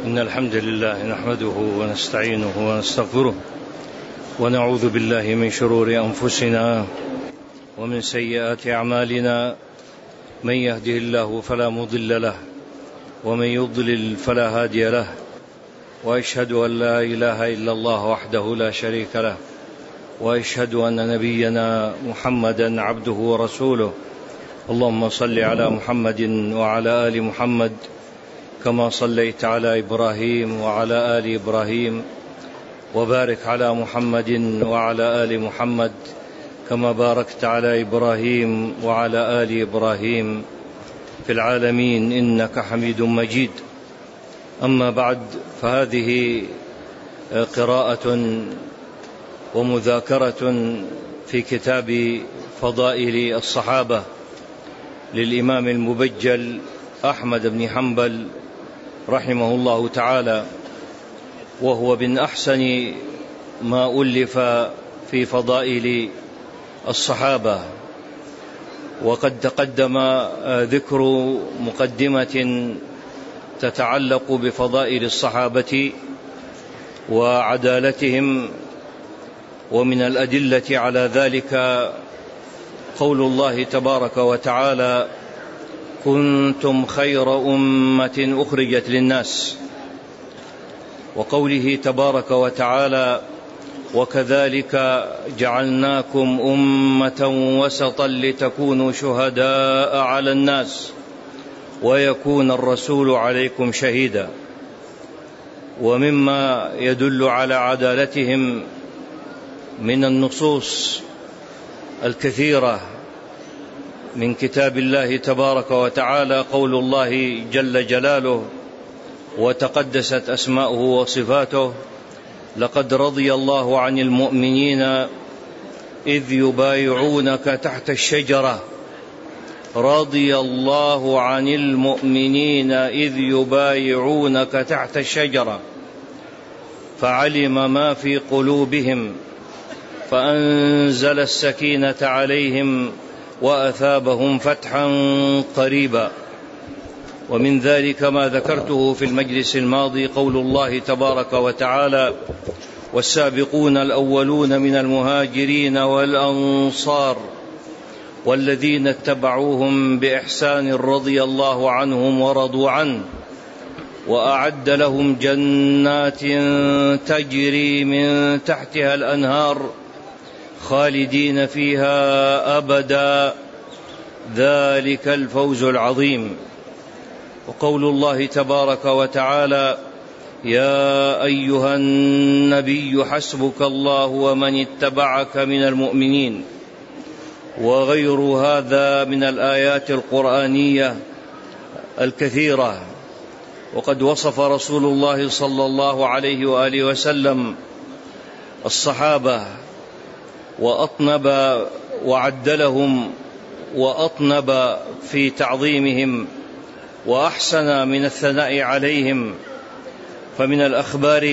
إن الحمد لله نحمده ونستعينه ونستغفره ونعوذ بالله من شرور أنفسنا ومن سيئات أعمالنا، من يهده الله فلا مضل له ومن يضلل فلا هادي له، وأشهد أن لا إله إلا الله وحده لا شريك له، وأشهد أن نبينا محمدا عبده ورسوله. اللهم صل على محمد وعلى آل محمد كما صليت على إبراهيم وعلى آل إبراهيم، وبارك على محمد وعلى آل محمد كما باركت على إبراهيم وعلى آل إبراهيم في العالمين إنك حميد مجيد. أما بعد، فهذه قراءة ومذاكرة في كتاب فضائل الصحابة للإمام المبجل أحمد بن حنبل رحمه الله تعالى، وهو من أحسن ما ألف في فضائل الصحابة. وقد تقدم ذكر مقدمة تتعلق بفضائل الصحابة وعدالتهم، ومن الأدلة على ذلك قول الله تبارك وتعالى: كنتم خير أمة أخرجت للناس، وقوله تبارك وتعالى: وكذلك جعلناكم أمة وسطا لتكونوا شهداء على الناس ويكون الرسول عليكم شهيدا. ومما يدل على عدالتهم من النصوص الكثيرة من كتاب الله تبارك وتعالى قول الله جل جلاله وتقدست أسماؤه وصفاته: لقد رضي الله عن المؤمنين إذ يبايعونك تحت الشجرة. رضي الله عن المؤمنين إذ يبايعونك تحت الشجرة فعلم ما في قلوبهم فأنزل السكينة عليهم وأثابهم فتحا قريبا. ومن ذلك ما ذكرته في المجلس الماضي قول الله تبارك وتعالى: والسابقون الأولون من المهاجرين والأنصار والذين اتبعوهم بإحسان رضي الله عنهم ورضوا عنه وأعد لهم جنات تجري من تحتها الأنهار خالدين فيها أبدا ذلك الفوز العظيم. وقول الله تبارك وتعالى: يا أيها النبي حسبك الله ومن اتبعك من المؤمنين، وغير هذا من الآيات القرآنية الكثيرة. وقد وصف رسول الله صلى الله عليه وآله وسلم الصحابة وأطنب وعدلهم وأطنب في تعظيمهم وأحسن من الثناء عليهم. فمن الأخبار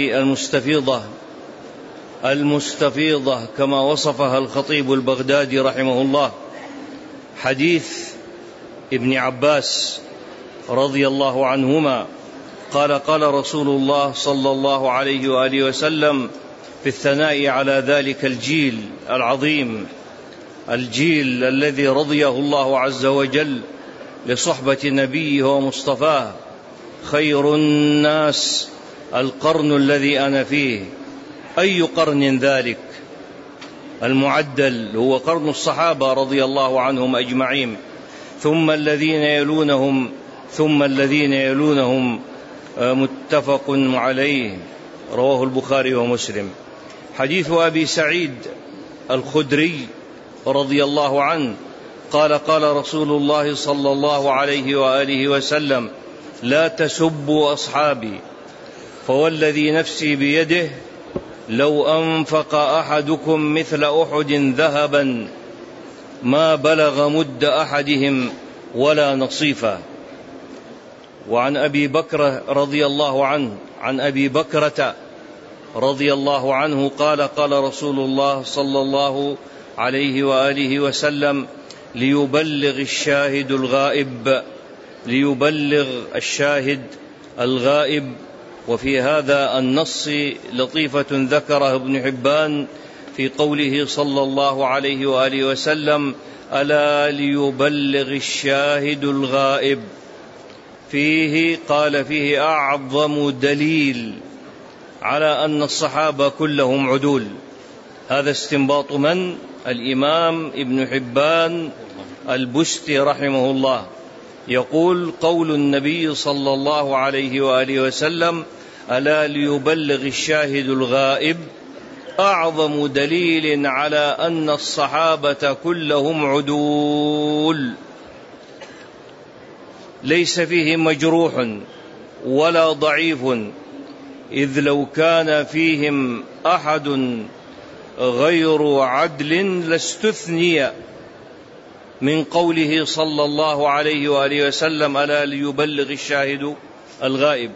المستفيضة كما وصفها الخطيب البغدادي رحمه الله حديث ابن عباس رضي الله عنهما قال: قال رسول الله صلى الله عليه وآله وسلم في الثناء على ذلك الجيل العظيم، الجيل الذي رضيه الله عز وجل لصحبة نبيه ومصطفاه: خير الناس القرن الذي أنا فيه. أي قرن ذلك؟ المعدل هو قرن الصحابة رضي الله عنهم أجمعين، ثم الذين يلونهم ثم الذين يلونهم، متفق عليه، رواه البخاري ومسلم. حديث أبي سعيد الخدري رضي الله عنه قال: قال رسول الله صلى الله عليه وآله وسلم: لا تسبوا أصحابي، فوالذي نفسي بيده لو أنفق أحدكم مثل أحد ذهبا ما بلغ مد أحدهم ولا نصيفا. وعن أبي بكر رضي الله عنه عن أبي بكرة رضي الله عنه قال: قال رسول الله صلى الله عليه وآله وسلم: ليبلغ الشاهد الغائب وفي هذا النص لطيفة ذكرها ابن حبان في قوله صلى الله عليه وآله وسلم: ألا ليبلغ الشاهد الغائب. قال فيه أعظم دليل على أن الصحابة كلهم عدول. هذا استنباط من؟ الإمام ابن حبان البستي رحمه الله، يقول: قول النبي صلى الله عليه وآله وسلم: ألا ليبلغ الشاهد الغائب، أعظم دليل على أن الصحابة كلهم عدول، ليس فيهم مجروح ولا ضعيف، إذ لو كان فيهم أحد غير عدل لاستثني من قوله صلى الله عليه وآله وسلم: ألا ليبلغ الشاهد الغائب.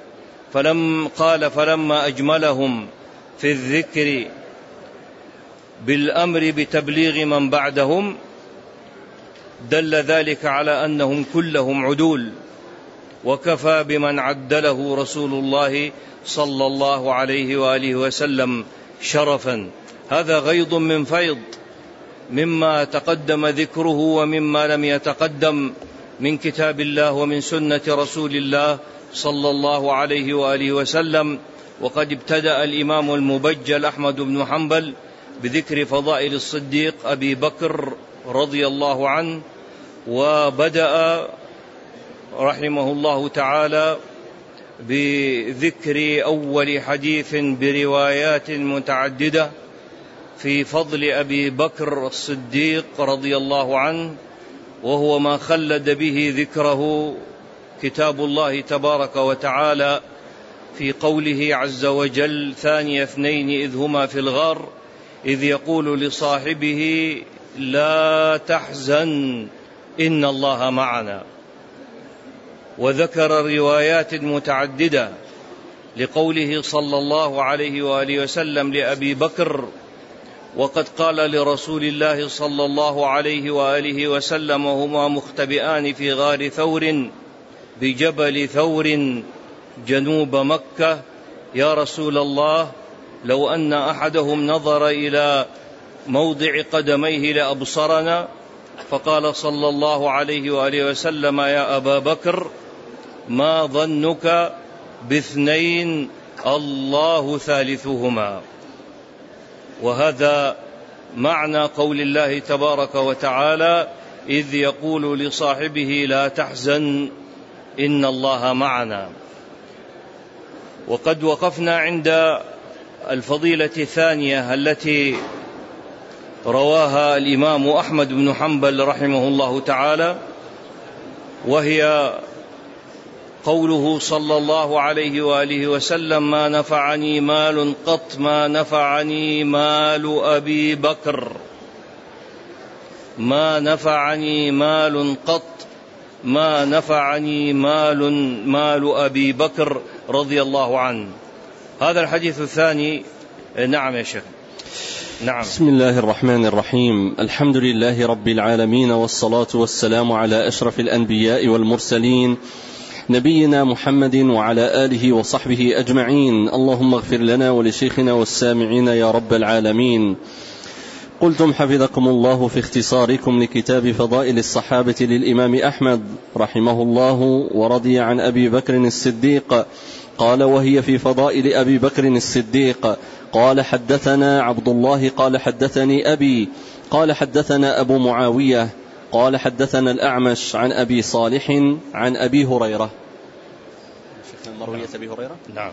فلما أجملهم في الذكر بالأمر بتبليغ من بعدهم دل ذلك على أنهم كلهم عدول، وكفى بمن عدله رسول الله صلى الله عليه وآله وسلم شرفا. هذا غيض من فيض مما تقدم ذكره ومما لم يتقدم من كتاب الله ومن سنة رسول الله صلى الله عليه وآله وسلم. وقد ابتدأ الإمام المبجل أحمد بن حنبل بذكر فضائل الصديق أبي بكر رضي الله عنه، وبدأ رحمه الله تعالى بذكر أول حديث بروايات متعددة في فضل أبي بكر الصديق رضي الله عنه، وهو ما خلد به ذكره كتاب الله تبارك وتعالى في قوله عز وجل: ثاني اثنين إذ هما في الغار إذ يقول لصاحبه لا تحزن إن الله معنا. وذكر روايات متعددة لقوله صلى الله عليه وآله وسلم لأبي بكر: وقد قال لرسول الله صلى الله عليه وآله وسلم وهما مختبئان في غار ثور بجبل ثور جنوب مكة: يا رسول الله، لو أن أحدهم نظر إلى موضع قدميه لأبصرنا. فقال صلى الله عليه وآله وسلم: يا أبا بكر، ما ظنك باثنين الله ثالثهما. وهذا معنى قول الله تبارك وتعالى: إذ يقول لصاحبه لا تحزن إن الله معنا. وقد وقفنا عند الفضيلة الثانية التي رواها الإمام أحمد بن حنبل رحمه الله تعالى، وهي قوله صلى الله عليه وآله وسلم: ما نفعني مال قط ما نفعني مال أبي بكر. ما نفعني مال قط ما نفعني مال أبي بكر رضي الله عنه. هذا الحديث الثاني. نعم يا شيخ. نعم. بسم الله الرحمن الرحيم. الحمد لله رب العالمين، والصلاة والسلام على أشرف الأنبياء والمرسلين، نبينا محمد وعلى آله وصحبه أجمعين. اللهم اغفر لنا ولشيخنا والسامعين يا رب العالمين. قلتم حفظكم الله في اختصاركم لكتاب فضائل الصحابة للإمام أحمد رحمه الله ورضي عن أبي بكر الصديق قال: وهي في فضائل أبي بكر الصديق. قال: حدثنا عبد الله قال: حدثني أبي قال: حدثنا أبو معاوية قال: حدثنا الأعمش عن أبي صالح عن أبي هريرة. مروية أبي هريرة؟ نعم.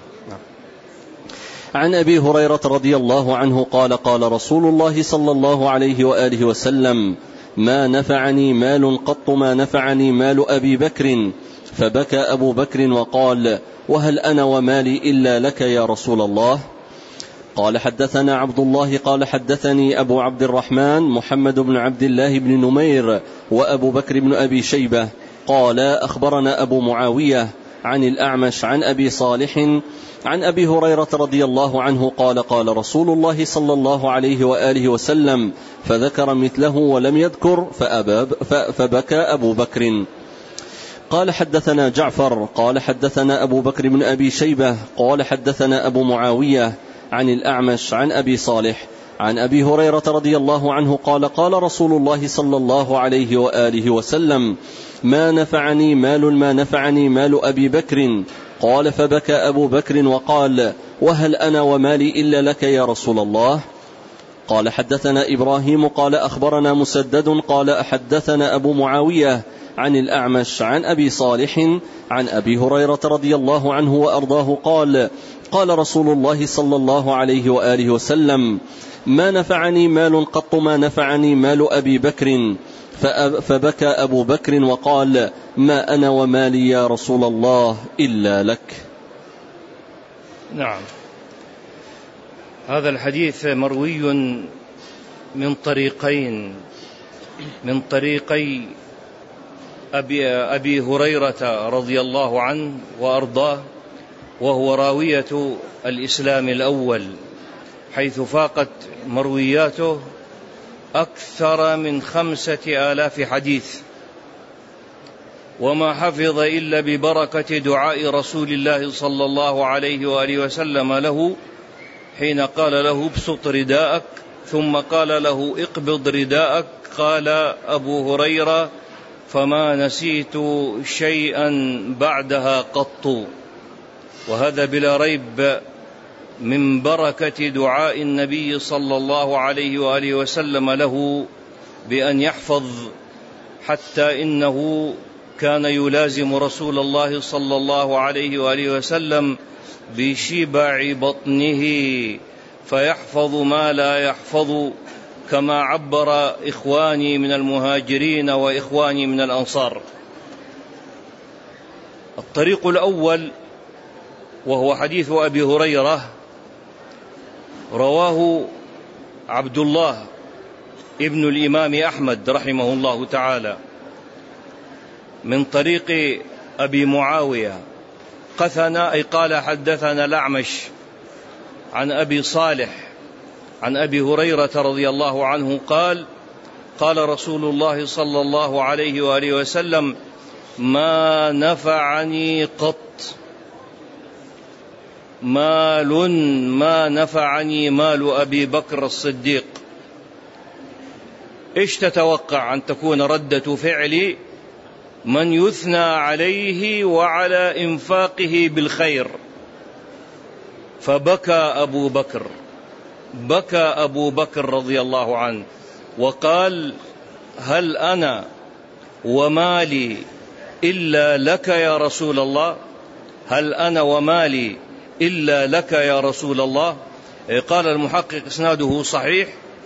عن أبي هريرة رضي الله عنه قال: قال رسول الله صلى الله عليه وآله وسلم: ما نفعني مال قط ما نفعني مال أبي بكر. فبكى أبو بكر وقال: وهل أنا ومالي إلا لك يا رسول الله؟ قال: حدثنا عبد الله قال: حدثني أبو عبد الرحمن محمد بن عبد الله بن نمير وأبو بكر بن أبي شيبة قال: أخبرنا أبو معاوية عن الأعمش عن أبي صالح عن أبي هريرة رضي الله عنه قال: قال رسول الله صلى الله عليه وآله وسلم، فذكر مثله ولم يذكر فبكى أبو بكر. قال حدثنا جعفر قال حدثنا أبو بكر بن أبي شيبة قال حدثنا أبو معاوية عن الأعمش عن أبي صالح عن أبي هريرة رضي الله عنه قال قال رسول الله صلى الله عليه وآله وسلم ما نفعني مال أبي بكر. قال فبكى أبو بكر وقال وهل أنا ومالي إلا لك يا رسول الله؟ قال حدثنا إبراهيم قال أخبرنا مسدد قال حدثنا أبو معاوية عن الأعمش عن أبي صالح عن أبي هريرة رضي الله عنه وأرضاه قال قال رسول الله صلى الله عليه وآله وسلم ما نفعني مال قط ما نفعني مال أبي بكر. فبكى أبو بكر وقال ما أنا ومالي يا رسول الله إلا لك. نعم. هذا الحديث مروي من طريقين، من طريقي أبي هريرة رضي الله عنه وأرضاه، وهو راوية الإسلام الأول، حيث فاقت مروياته أكثر من 5000 حديث، وما حفظ إلا ببركة دعاء رسول الله صلى الله عليه وآله وسلم له حين قال له ابسط رداءك، ثم قال له اقبض رداءك. قال أبو هريرة فما نسيت شيئا بعدها قط. وهذا بلا ريب من بركة دعاء النبي صلى الله عليه وآله وسلم له بأن يحفظ، حتى إنه كان يلازم رسول الله صلى الله عليه وآله وسلم بشبع بطنه فيحفظ ما لا يحفظ، كما عبر إخواني من المهاجرين وإخواني من الأنصار. الطريق الأول وهو حديث أبي هريرة، رواه عبد الله ابن الإمام أحمد رحمه الله تعالى من طريق أبي معاوية قثنا، أي قال حدثنا الأعمش عن أبي صالح عن أبي هريرة رضي الله عنه قال قال رسول الله صلى الله عليه وآله وسلم ما نفعني قط مال ما نفعني مال أبي بكر الصديق. إيش تتوقع أن تكون ردة فعل من يثنى عليه وعلى إنفاقه بالخير؟ فبكى أبو بكر، بكى أبو بكر رضي الله عنه وقال هل أنا ومالي إلا لك يا رسول الله؟ هل أنا ومالي إلا لك يا رسول الله؟ قال المحقق إسناده صحيح،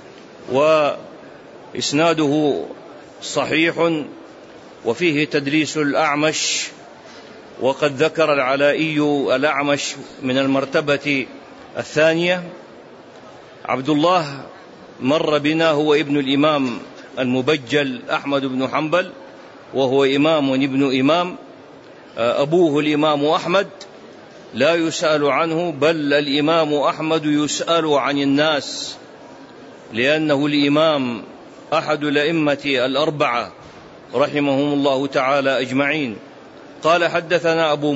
وإسناده صحيح وفيه تدليس الأعمش، وقد ذكر العلائي الأعمش من المرتبة الثانية. عبد الله مر بنا، هو ابن الإمام المبجل أحمد بن حنبل، وهو إمام ابن إمام، أبوه الإمام أحمد لا يسأل عنه، بل الإمام أحمد يسأل عن الناس، لأنه الإمام أحد الأئمة الأربعة رحمهم الله تعالى أجمعين. قال حدثنا أبو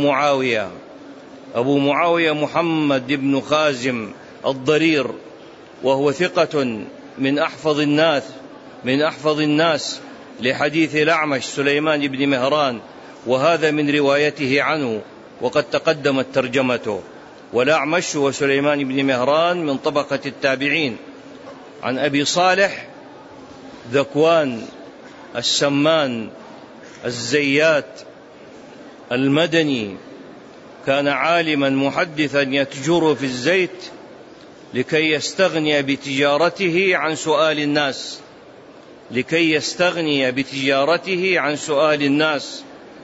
معاوية محمد بن خازم الضرير، وهو ثقة من أحفظ الناس لحديث الأعمش سليمان بن مهران، وهذا من روايته عنه وقد تقدمت ترجمته. والأعمش وسليمان بن مهران من طبقة التابعين. عن أبي صالح ذكوان السمان الزيات المدني، كان عالما محدثا يتجر في الزيت لكي يستغني بتجارته عن سؤال الناس،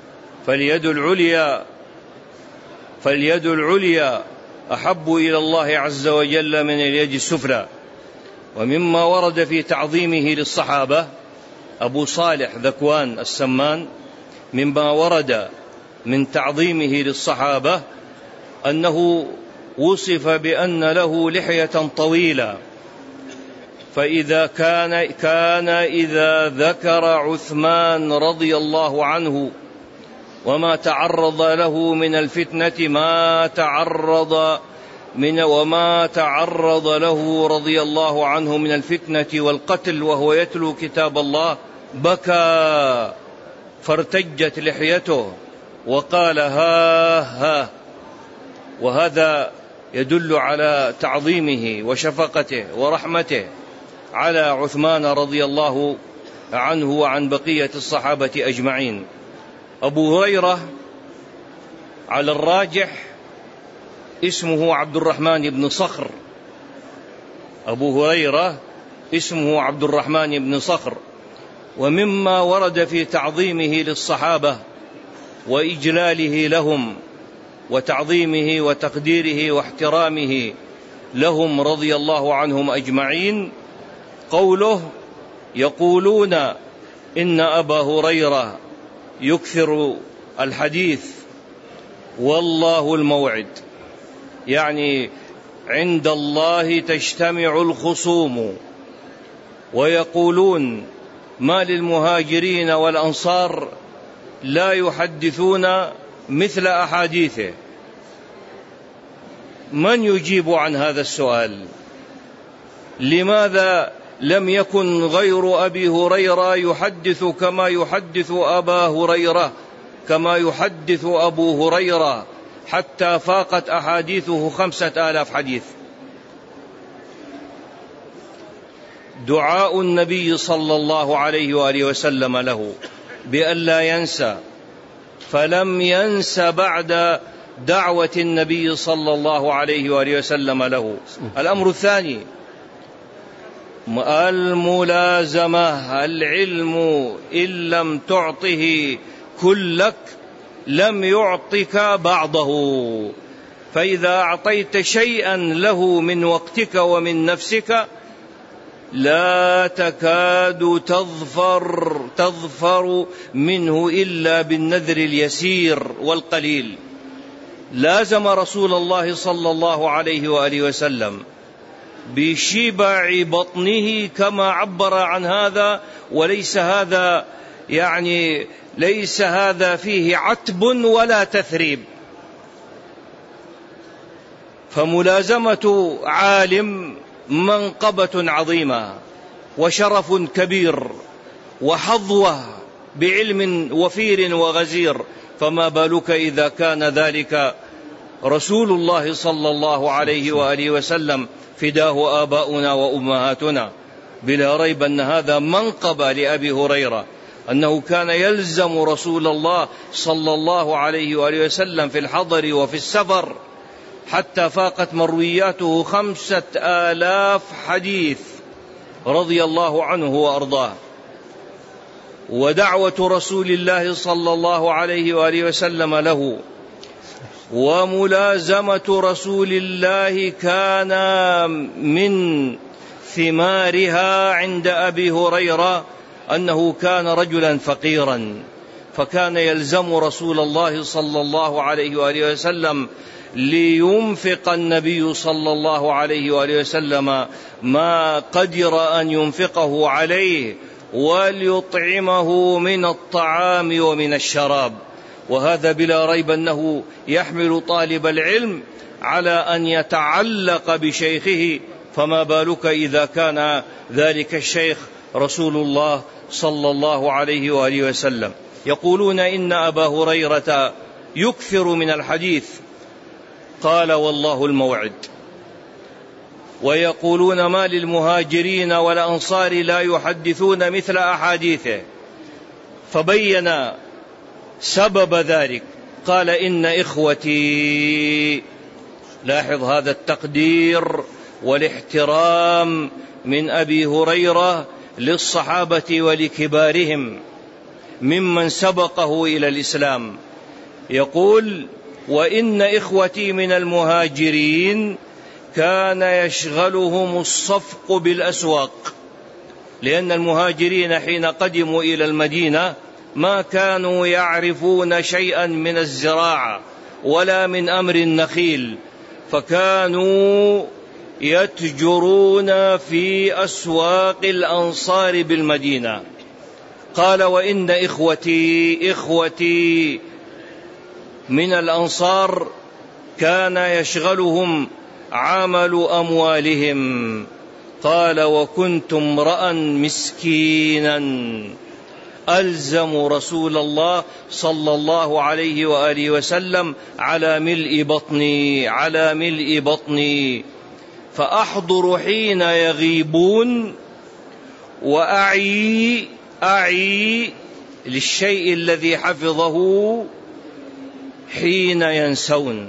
فاليد العليا أحب إلى الله عز وجل من اليد السفلى. ومما ورد في تعظيمه للصحابة أبو صالح ذكوان السمان، مما ورد من تعظيمه للصحابة أنه وصف بأن له لحية طويلة، فإذا كان إذا ذكر عثمان رضي الله عنه وما تعرض له من الفتنة وما تعرض له رضي الله عنه من الفتنة والقتل وهو يتلو كتاب الله، بكى فارتجت لحيته وقال ها ها. وهذا يدل على تعظيمه وشفقته ورحمته على عثمان رضي الله عنه وعن بقية الصحابة أجمعين. أبو هريرة على الراجح اسمه عبد الرحمن بن صخر، أبو هريرة اسمه عبد الرحمن بن صخر. ومما ورد في تعظيمه للصحابة وإجلاله لهم وتعظيمه وتقديره واحترامه لهم رضي الله عنهم أجمعين قوله: يقولون إن أبا هريرة يكثر الحديث والله الموعد، يعني عند الله تجتمع الخصوم. ويقولون ما للمهاجرين والأنصار لا يحدثون مثل أحاديثه. من يجيب عن هذا السؤال؟ لماذا لم يكن غير أبي هريرة يحدث كما يحدث كما يحدث أبو هريرة حتى فاقت أحاديثه 5000 حديث؟ دعاء النبي صلى الله عليه وآله وسلم له بأن لا ينسى، فلم ينس بعد دعوة النبي صلى الله عليه وآله وسلم له. الأمر الثاني الملازمة، العلم إن لم تعطه كلك لم يعطك بعضه، فإذا أعطيت شيئا له من وقتك ومن نفسك لا تكاد تظفر منه إلا بالنذر اليسير والقليل. لازم رسول الله صلى الله عليه وآله وسلم بشبع بطنه كما عبر عن هذا، وليس هذا ليس هذا فيه عتب ولا تثريب. فملازمة عالم منقبة عظيمة وشرف كبير وحظوة بعلم وفير وغزير، فما بالك إذا كان ذلك رسول الله صلى الله عليه وآله وسلم فداه آباؤنا وأمهاتنا. بلا ريب أن هذا منقبة لأبي هريرة، أنه كان يلزم رسول الله صلى الله عليه وآله وسلم في الحضر وفي السفر، حتى فاقت مروياته 5000 حديث رضي الله عنه وأرضاه. ودعوة رسول الله صلى الله عليه وآله وسلم له وملازمة رسول الله كان من ثمارها عند أبي هريرة أنه كان رجلا فقيرا، فكان يلزم رسول الله صلى الله عليه وآله وسلم لينفق النبي صلى الله عليه وآله وسلم ما قدر أن ينفقه عليه وليطعمه من الطعام ومن الشراب. وهذا بلا ريب أنه يحمل طالب العلم على أن يتعلق بشيخه، فما بالك إذا كان ذلك الشيخ رسول الله صلى الله عليه وآله وسلم. يقولون إن أبا هريرة يكثر من الحديث، قال والله الموعد. ويقولون ما للمهاجرين والأنصار لا يحدثون مثل أحاديثه، فبين سبب ذلك، قال إن إخوتي. لاحظ هذا التقدير والاحترام من أبي هريرة للصحابة ولكبارهم ممن سبقه إلى الإسلام. يقول وإن إخوتي من المهاجرين كان يشغلهم الصفق بالأسواق، لأن المهاجرين حين قدموا إلى المدينة ما كانوا يعرفون شيئا من الزراعة ولا من أمر النخيل، فكانوا يتجرون في أسواق الأنصار بالمدينة. قال وإن إخوتي من الأنصار كان يشغلهم عمل أموالهم. قال: وكنت امرأ مسكينا ألزم رسول الله صلى الله عليه وآله وسلم على ملء بطني فأحضر حين يغيبون وأعي للشيء الذي حفظه حين ينسون،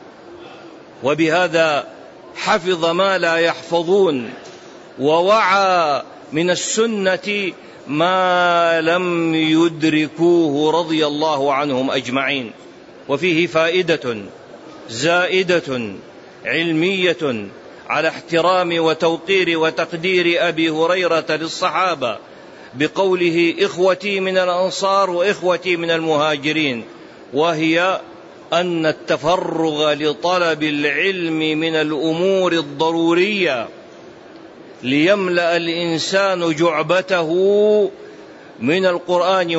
وبهذا حفظ ما لا يحفظون، ووعى من السنة ما لم يدركوه رضي الله عنهم أجمعين. وفيه فائدة زائدة علمية على احترام وتوقير وتقدير أبي هريرة للصحابة بقوله: إخوتي من الأنصار وإخوتي من المهاجرين، وهي أن التفرغ لطلب العلم من الأمور الضرورية ليملأ الإنسان جعبته من القرآن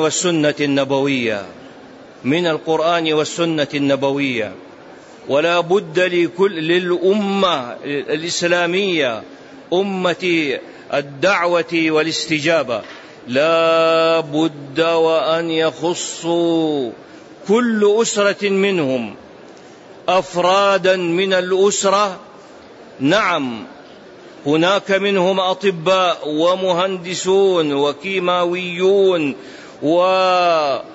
والسنة النبوية، ولا بد للأمة الإسلامية أمة الدعوة والاستجابة لا بد وأن يخصوا كل أسرة منهم أفرادا من الأسرة. نعم، هناك منهم أطباء ومهندسون وكيماويون وقضاة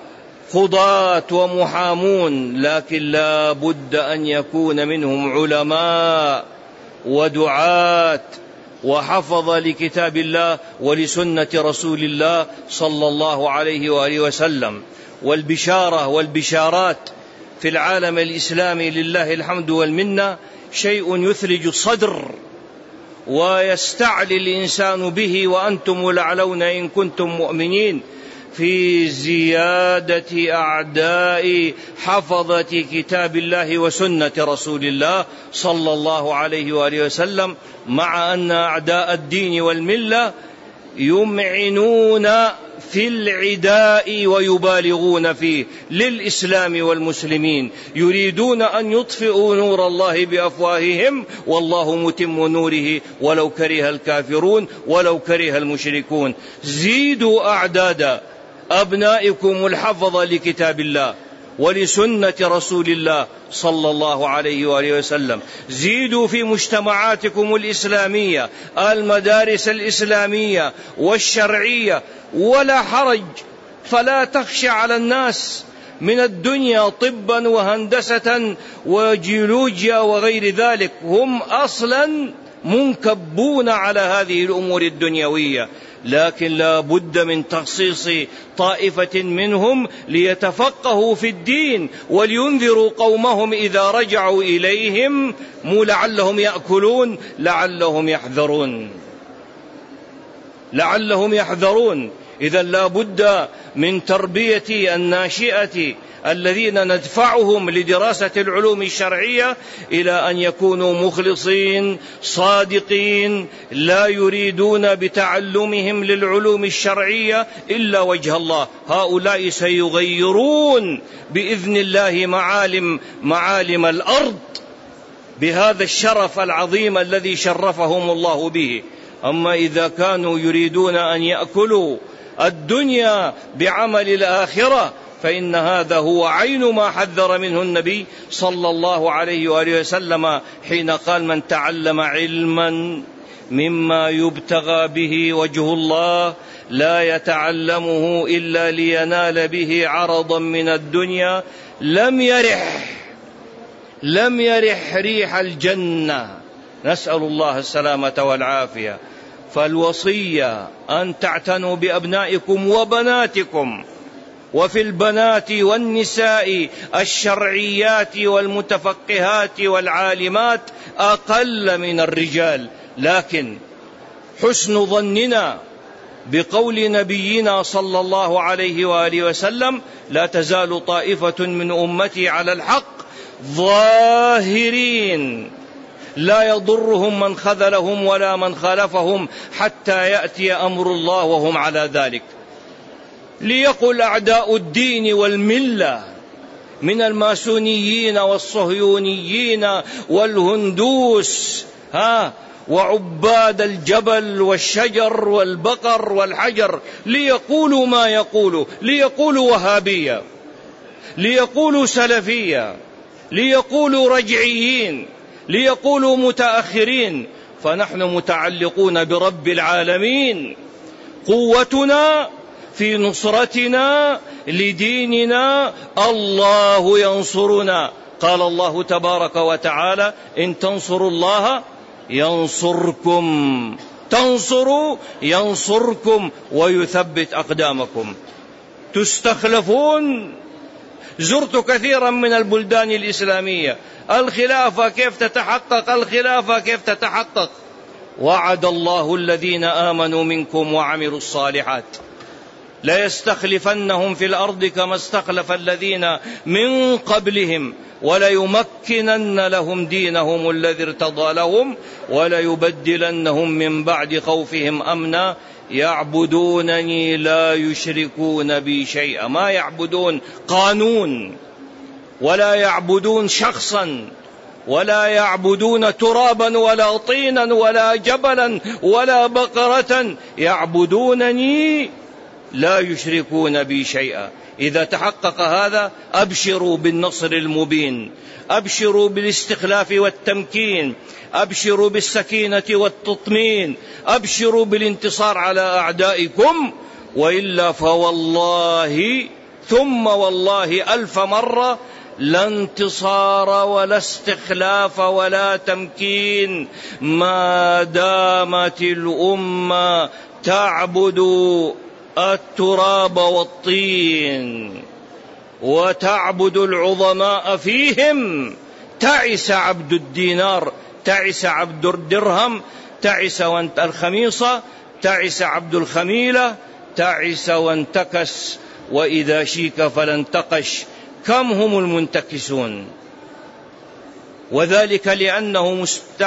ومحامون، لكن لا بد أن يكون منهم علماء ودعاة وحفظ لكتاب الله ولسنة رسول الله صلى الله عليه وآله وسلم. والبشارات في العالم الإسلامي لله الحمد والمنة شيء يثلج الصدر ويستعلي الإنسان به، وأنتم الأعلون إن كنتم مؤمنين، في زيادة أعداء حفظة كتاب الله وسنة رسول الله صلى الله عليه وآله وسلم، مع أن أعداء الدين والملة يمعنون في العداء ويبالغون فيه للإسلام والمسلمين، يريدون أن يطفئوا نور الله بأفواههم والله متم نوره ولو كره الكافرون ولو كره المشركون. زيدوا أعداد أبنائكم الحفظ لكتاب الله ولسنة رسول الله صلى الله عليه وآله وسلم. زيدوا في مجتمعاتكم الإسلامية المدارس الإسلامية والشرعية، ولا حرج، فلا تخشى على الناس من الدنيا طبا وهندسة وجيولوجيا وغير ذلك، هم أصلا منكبون على هذه الأمور الدنيوية، لكن لا بد من تخصيص طائفة منهم ليتفقهوا في الدين ولينذروا قومهم إذا رجعوا إليهم لعلهم يأكلون لعلهم يحذرون. إذا لا بد من تربية الناشئة الذين ندفعهم لدراسة العلوم الشرعية إلى أن يكونوا مخلصين صادقين، لا يريدون بتعلمهم للعلوم الشرعية إلا وجه الله. هؤلاء سيغيرون بإذن الله معالم الأرض بهذا الشرف العظيم الذي شرفهم الله به. أما إذا كانوا يريدون أن يأكلوا الدنيا بعمل الآخرة فإن هذا هو عين ما حذر منه النبي صلى الله عليه وآله وسلم حين قال: من تعلم علما مما يبتغى به وجه الله لا يتعلمه إلا لينال به عرضا من الدنيا لم يرح ريح الجنة. نسأل الله السلامة والعافية. فالوصية أن تعتنوا بأبنائكم وبناتكم، وفي البنات والنساء الشرعيات والمتفقهات والعالمات أقل من الرجال، لكن حسن ظننا بقول نبينا صلى الله عليه وآله وسلم: لا تزال طائفة من أمتي على الحق ظاهرين لا يضرهم من خذلهم ولا من خالفهم حتى يأتي أمر الله وهم على ذلك. ليقل أعداء الدين والملة من الماسونيين والصهيونيين والهندوس وعباد الجبل والشجر والبقر والحجر ليقولوا ما يقولوا، ليقولوا وهابية، ليقولوا سلفية، ليقولوا رجعيين، ليقولوا متأخرين، فنحن متعلقون برب العالمين. قوتنا في نصرتنا لديننا، الله ينصرنا. قال الله تبارك وتعالى: إن تنصروا الله ينصركم، تنصروا ينصركم ويثبت أقدامكم. تستخلفون. زرت كثيرا من البلدان الإسلامية. الخلافة كيف تتحقق؟ الخلافة كيف تتحقق؟ وعد الله الذين آمنوا منكم وعملوا الصالحات لا يستخلفنهم في الأرض كما استخلف الذين من قبلهم وليمكنن لهم دينهم الذي ارتضى لهم وليبدلنهم من بعد خوفهم أمنا يعبدونني لا يشركون بي شيئا. ما يعبدون قانون، ولا يعبدون شخصا، ولا يعبدون ترابا ولا طينا ولا جبلا ولا بقرة، يعبدونني لا يشركون بي شيئا. إذا تحقق هذا أبشروا بالنصر المبين، أبشروا بالاستخلاف والتمكين، أبشروا بالسكينة والتطمين، أبشروا بالانتصار على أعدائكم. وإلا فوالله ثم والله 1000 مرة لا انتصار ولا استخلاف ولا تمكين ما دامت الأمة تعبد التراب والطين وتعبد العظماء فيهم. تعس عبد الدينار، تعس عبد الدرهم، تعس الخميصة، تعس عبد الخميلة، تعس وانتكس، وإذا شيك فلا انتقش. كم هم المنتكسون؟ وذلك لأنهم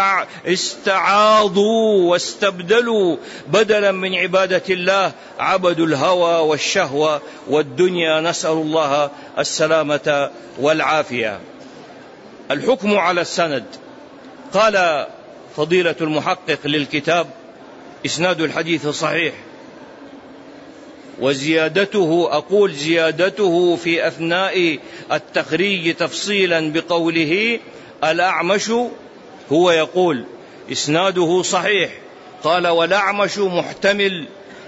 استعاضوا واستبدلوا، بدلا من عبادة الله عبدوا الهوى والشهوة والدنيا، نسأل الله السلامة والعافية. الحكم على السند. قال فضيلة المحقق للكتاب: إسناد الحديث صحيح، وزيادته، أقول زيادته في أثناء التخريج تفصيلا بقوله الأعمش، هو يقول إسناده صحيح، قال والأعمش محتمل،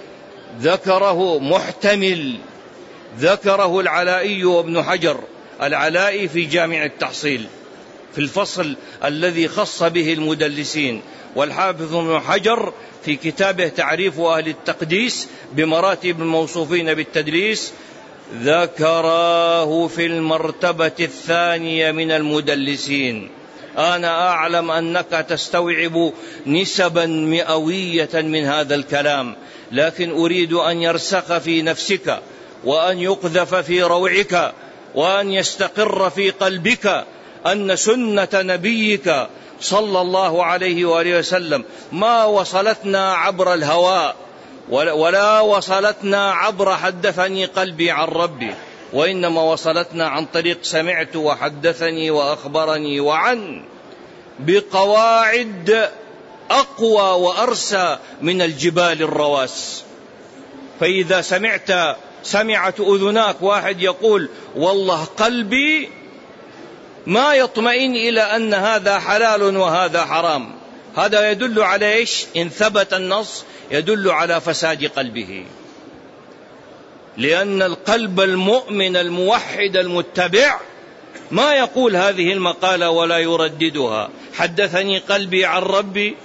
ذكره العلائي وابن حجر، العلائي في جامع التحصيل في الفصل الذي خص به المدلسين، والحافظ ابن حجر في كتابه تعريف أهل التقديس بمراتب الموصوفين بالتدليس ذكراه في المرتبة الثانية من المدلسين. أنا أعلم أنك تستوعب نسبا مئوية من هذا الكلام، لكن أريد أن يرسخ في نفسك وأن يقذف في روعك وأن يستقر في قلبك أن سنة نبيك صلى الله عليه وآله وسلم ما وصلتنا عبر الهواء ولا وصلتنا عبر حدثني قلبي عن ربي، وإنما وصلتنا عن طريق سمعت وحدثني وأخبرني وعن، بقواعد أقوى وأرسى من الجبال الرواس. فإذا سمعت أذناك واحد يقول والله قلبي ما يطمئن إلى أن هذا حلال وهذا حرام، هذا يدل على إيش؟ إن ثبت النص يدل على فساد قلبه، لأن القلب المؤمن الموحد المتبع ما يقول هذه المقالة ولا يرددها حدثني قلبي عن ربي،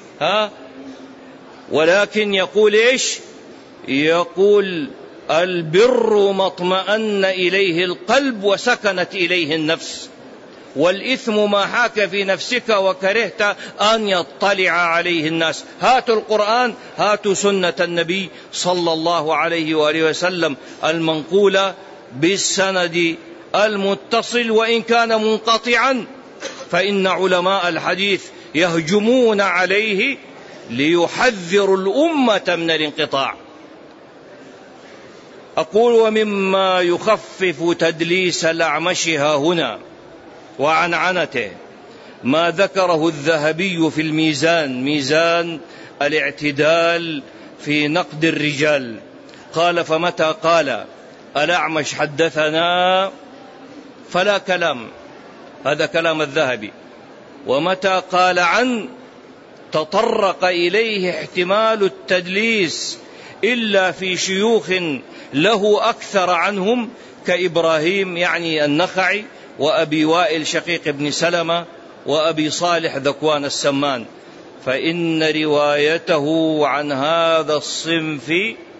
ولكن يقول إيش؟ يقول البر ما اطمأن إليه القلب وسكنت إليه النفس، والإثم ما حاك في نفسك وكرهت أن يطلع عليه الناس. هاتوا القرآن، هاتوا سنة النبي صلى الله عليه وآله وسلم المنقولة بالسند المتصل وإن كان منقطعا، فإن علماء الحديث يهجمون عليه ليحذروا الأمة من الانقطاع. أقول: ومما يخفف تدليس الأعمش هنا وعنعنته ما ذكره الذهبي في الميزان، ميزان الاعتدال في نقد الرجال. قال: فمتى قال الأعمش حدثنا فلا كلام، هذا كلام الذهبي. ومتى قال عن تطرق إليه احتمال التدليس إلا في شيوخ له أكثر عنهم كإبراهيم يعني النخعي، وأبي وائل شقيق بن سلمة، وأبي صالح ذكوان السمان، فإن روايته عن هذا الصنف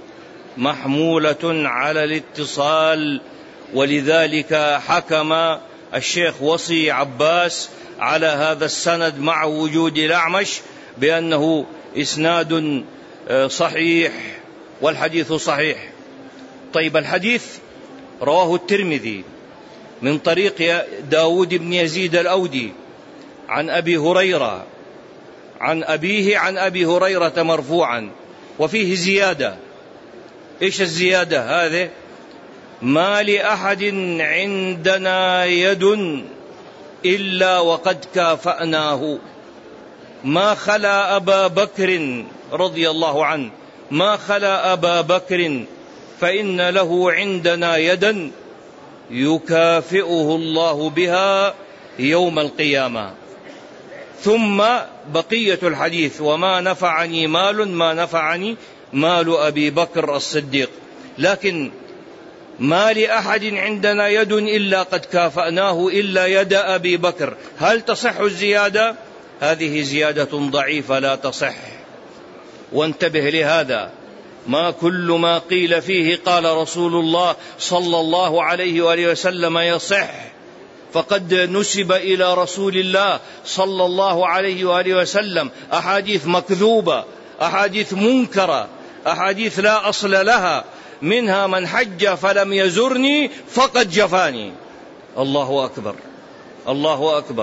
محمولة على الاتصال. ولذلك حكم الشيخ وصي عباس على هذا السند مع وجود الأعمش بأنه إسناد صحيح، والحديث صحيح. طيب، الحديث رواه الترمذي من طريق داود بن يزيد الأودي عن أبي هريرة عن أبيه عن أبي هريرة مرفوعا، وفيه زيادة. إيش الزيادة هذه؟ ما لأحد عندنا يد إلا وقد كافأناه، ما خلا أبا بكر رضي الله عنه، ما خلا أبا بكر فإن له عندنا يدا يكافئه الله بها يوم القيامة. ثم بقية الحديث: وما نفعني ما نفعني مال أبي بكر الصديق. لكن ما لأحد عندنا يد إلا قد كافأناه إلا يد أبي بكر، هل تصح الزيادة؟ هذه زيادة ضعيفة لا تصح. وانتبه لهذا، ما كل ما قيل فيه قال رسول الله صلى الله عليه وآله وسلم يصح، فقد نسب إلى رسول الله صلى الله عليه وآله وسلم أحاديث مكذوبة، أحاديث منكرة، أحاديث لا أصل لها، منها من حج فلم يزرني فقد جفاني. الله أكبر، الله أكبر.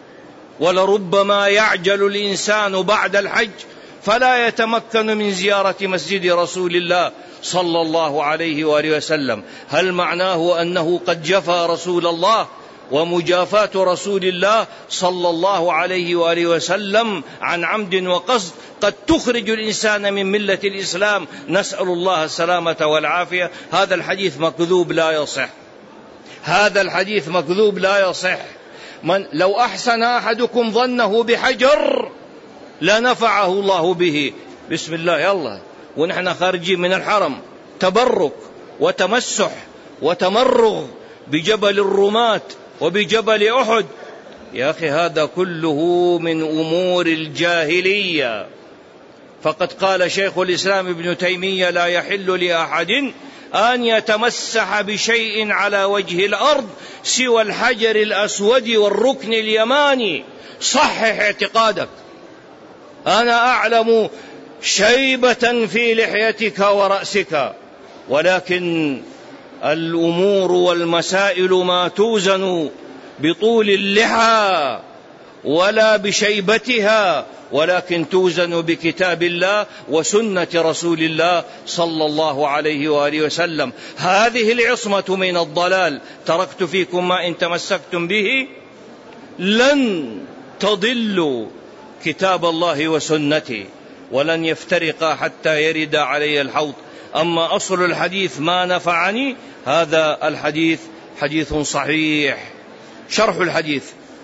ولربما يعجل الإنسان بعد الحج فلا يتمكن من زيارة مسجد رسول الله صلى الله عليه وآله وسلم. هل معناه أنه قد جفى رسول الله؟ ومجافاة رسول الله صلى الله عليه وآله وسلم عن عمد وقصد قد تخرج الإنسان من ملة الإسلام، نسأل الله السلامة والعافية. هذا الحديث مكذوب لا يصح، هذا الحديث مكذوب لا يصح. لو أحسن أحدكم ظنه بحجر لنفعه الله به. بسم الله يلا ونحن خارجين من الحرم، تبرك وتمسح وتمرغ بجبل الرماة وبجبل أحد. يا أخي هذا كله من أمور الجاهلية. فقد قال شيخ الإسلام ابن تيمية: لا يحل لأحد أن يتمسح بشيء على وجه الأرض سوى الحجر الأسود والركن اليماني. صحح اعتقادك. أنا أعلم شيبة في لحيتك ورأسك، ولكن الأمور والمسائل ما توزن بطول اللحى ولا بشيبتها، ولكن توزن بكتاب الله وسنة رسول الله صلى الله عليه وآله وسلم. هذه العصمة من الضلال. تركت فيكم ما إن تمسكتم به لن تضلوا كتاب الله وسنتي ولن يفترقا حتى يرد علي الحوض. أما أصل الحديث ما نفعني، هذا الحديث حديث صحيح. شرح الحديث: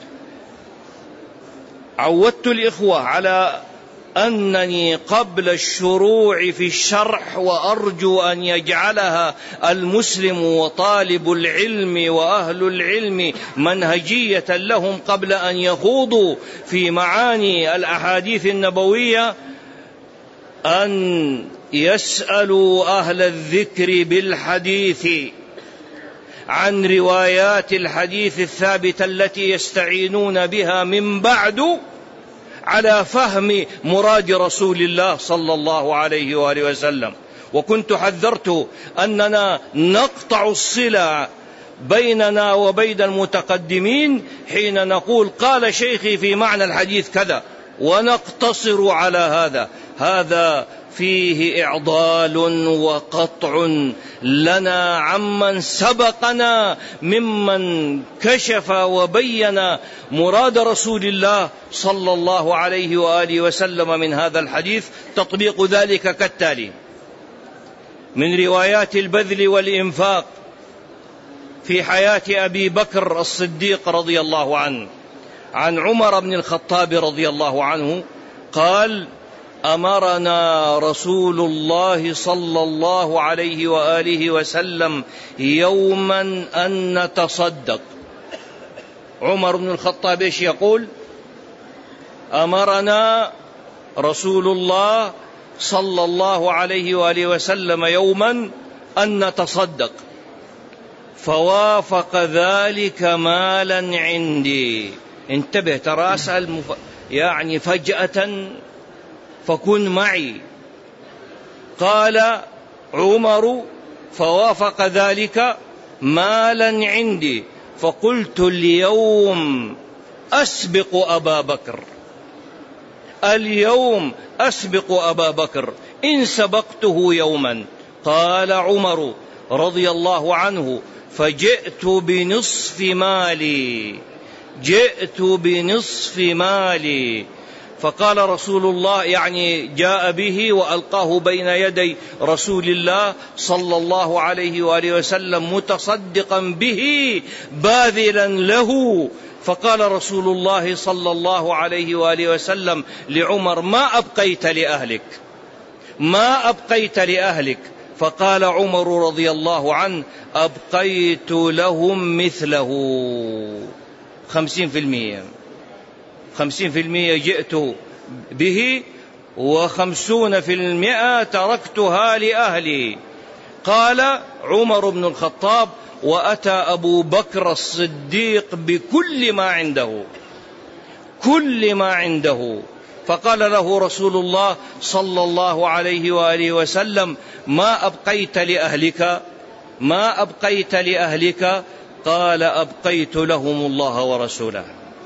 عودت الإخوة على أنني قبل الشروع في الشرح، وأرجو أن يجعلها المسلم وطالب العلم وأهل العلم منهجية لهم قبل أن يخوضوا في معاني الأحاديث النبوية، أن يسألوا أهل الذكر بالحديث عن روايات الحديث الثابتة التي يستعينون بها من بعد على فهم مراد رسول الله صلى الله عليه وآله وسلم. وكنت حذرت أننا نقطع الصلة بيننا وبين المتقدمين حين نقول قال شيخي في معنى الحديث كذا ونقتصر على هذا. هذا فيه إعضال وقطع لنا عمن سبقنا ممن كشف وبين مراد رسول الله صلى الله عليه وآله وسلم من هذا الحديث. تطبيق ذلك كالتالي: من روايات البذل والإنفاق في حياة أبي بكر الصديق رضي الله عنه عن عمر بن الخطاب رضي الله عنه قال: أمرنا رسول الله صلى الله عليه وآله وسلم يوما أن نتصدق. عمر بن الخطاب إيش يقول؟ أمرنا رسول الله صلى الله عليه وآله وسلم يوما أن نتصدق، فوافق ذلك مالا عندي. انتبه، ترى أسأل يعني فجأة فكن معي. قال عمر: فوافق ذلك مالا عندي، فقلت اليوم أسبق أبا بكر، اليوم أسبق أبا بكر إن سبقته يوما. قال عمر رضي الله عنه: فجئت بنصف مالي، جئت بنصف مالي. فقال رسول الله، يعني جاء به وألقاه بين يدي رسول الله صلى الله عليه وآله وسلم متصدقا به باذلا له. فقال رسول الله صلى الله عليه وآله وسلم لعمر: ما أبقيت لأهلك، ما أبقيت لأهلك؟ فقال عمر رضي الله عنه: أبقيت لهم مثله 50%، 50% جئت به و50% تركتها لأهلي. قال عمر بن الخطاب: وأتى أبو بكر الصديق بكل ما عنده، كل ما عنده. فقال له رسول الله صلى الله عليه وآله وسلم: ما أبقيت لأهلك؟ ما أبقيت لأهلك؟ قال: أبقيت لهم الله ورسوله.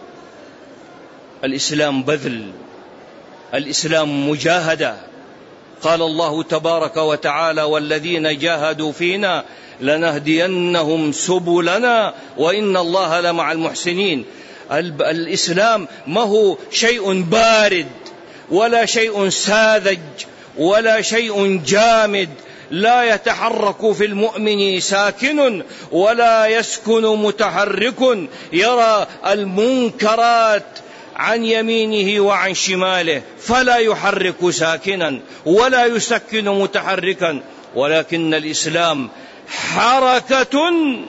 الإسلام بذل، الإسلام مجاهدة. قال الله تبارك وتعالى: والذين جاهدوا فينا لنهدينهم سبلنا وإن الله لمع المحسنين. الإسلام ما هو شيء بارد ولا شيء ساذج ولا شيء جامد، لا يتحرك في المؤمن ساكن ولا يسكن متحرك، يرى المنكرات عن يمينه وعن شماله فلا يحرك ساكنا ولا يسكن متحركا، ولكن الإسلام حركة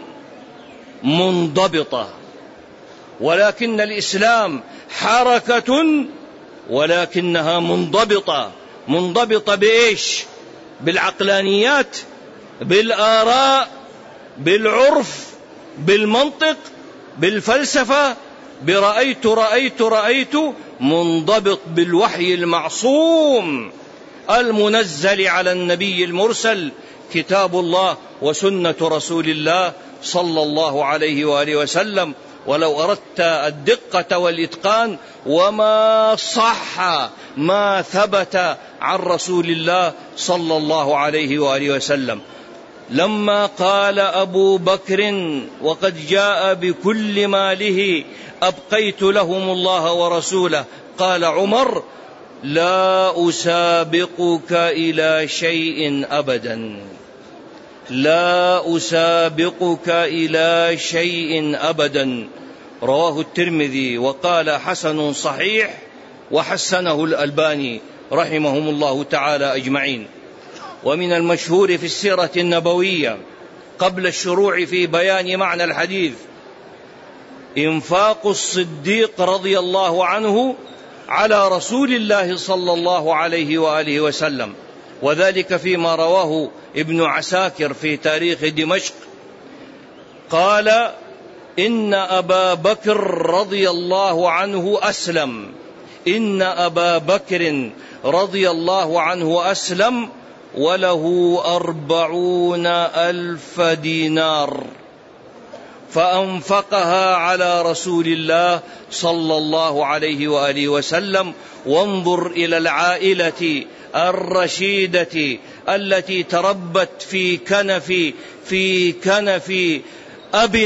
منضبطة، ولكن الإسلام حركة ولكنها منضبطة. منضبطة بإيش؟ بالعقلانيات، بالآراء، بالعرف، بالمنطق، بالفلسفة، برأيت رأيت رأيت. منضبط بالوحي المعصوم المنزل على النبي المرسل، كتاب الله وسنة رسول الله صلى الله عليه وآله وسلم. ولو أردت الدقة والإتقان، وما صح ما ثبت عن رسول الله صلى الله عليه وآله وسلم. لما قال أبو بكر وقد جاء بكل ماله: أبقيت لهم الله ورسوله، قال عمر: لا أسابقك إلى شيء أبدا، لا أسابقك إلى شيء أبدا. رواه الترمذي وقال: حسن صحيح، وحسنه الألباني رحمهم الله تعالى أجمعين. ومن المشهور في السيرة النبوية قبل الشروع في بيان معنى الحديث إنفاق الصديق رضي الله عنه على رسول الله صلى الله عليه وآله وسلم، وذلك فيما رواه ابن عساكر في تاريخ دمشق. قال: إن أبا بكر رضي الله عنه أسلم، إن أبا بكر رضي الله عنه أسلم وله 40,000 دينار، فأنفقها على رسول الله صلى الله عليه وآله وسلم. وانظر إلى العائلة الرشيدة التي تربت في كنف أب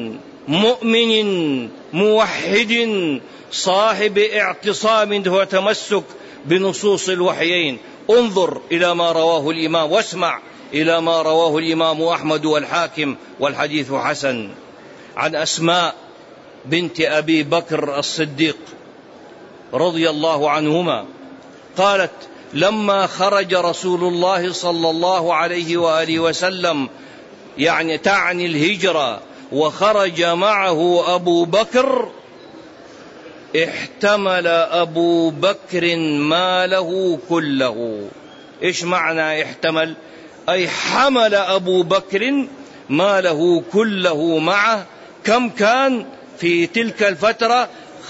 مؤمن موحد صاحب اعتصام وتمسك بنصوص الوحيين. انظر إلى ما رواه الإمام واسمع إلى ما رواه الإمام أحمد والحاكم والحديث حسن عن أسماء بنت أبي بكر الصديق رضي الله عنهما قالت: لما خرج رسول الله صلى الله عليه وآله وسلم، يعني تعني الهجرة، وخرج معه أبو بكر، احتمل أبو بكر ماله كله. إيش معنى احتمل؟ أي حمل أبو بكر ماله كله معه. كم كان في تلك الفترة؟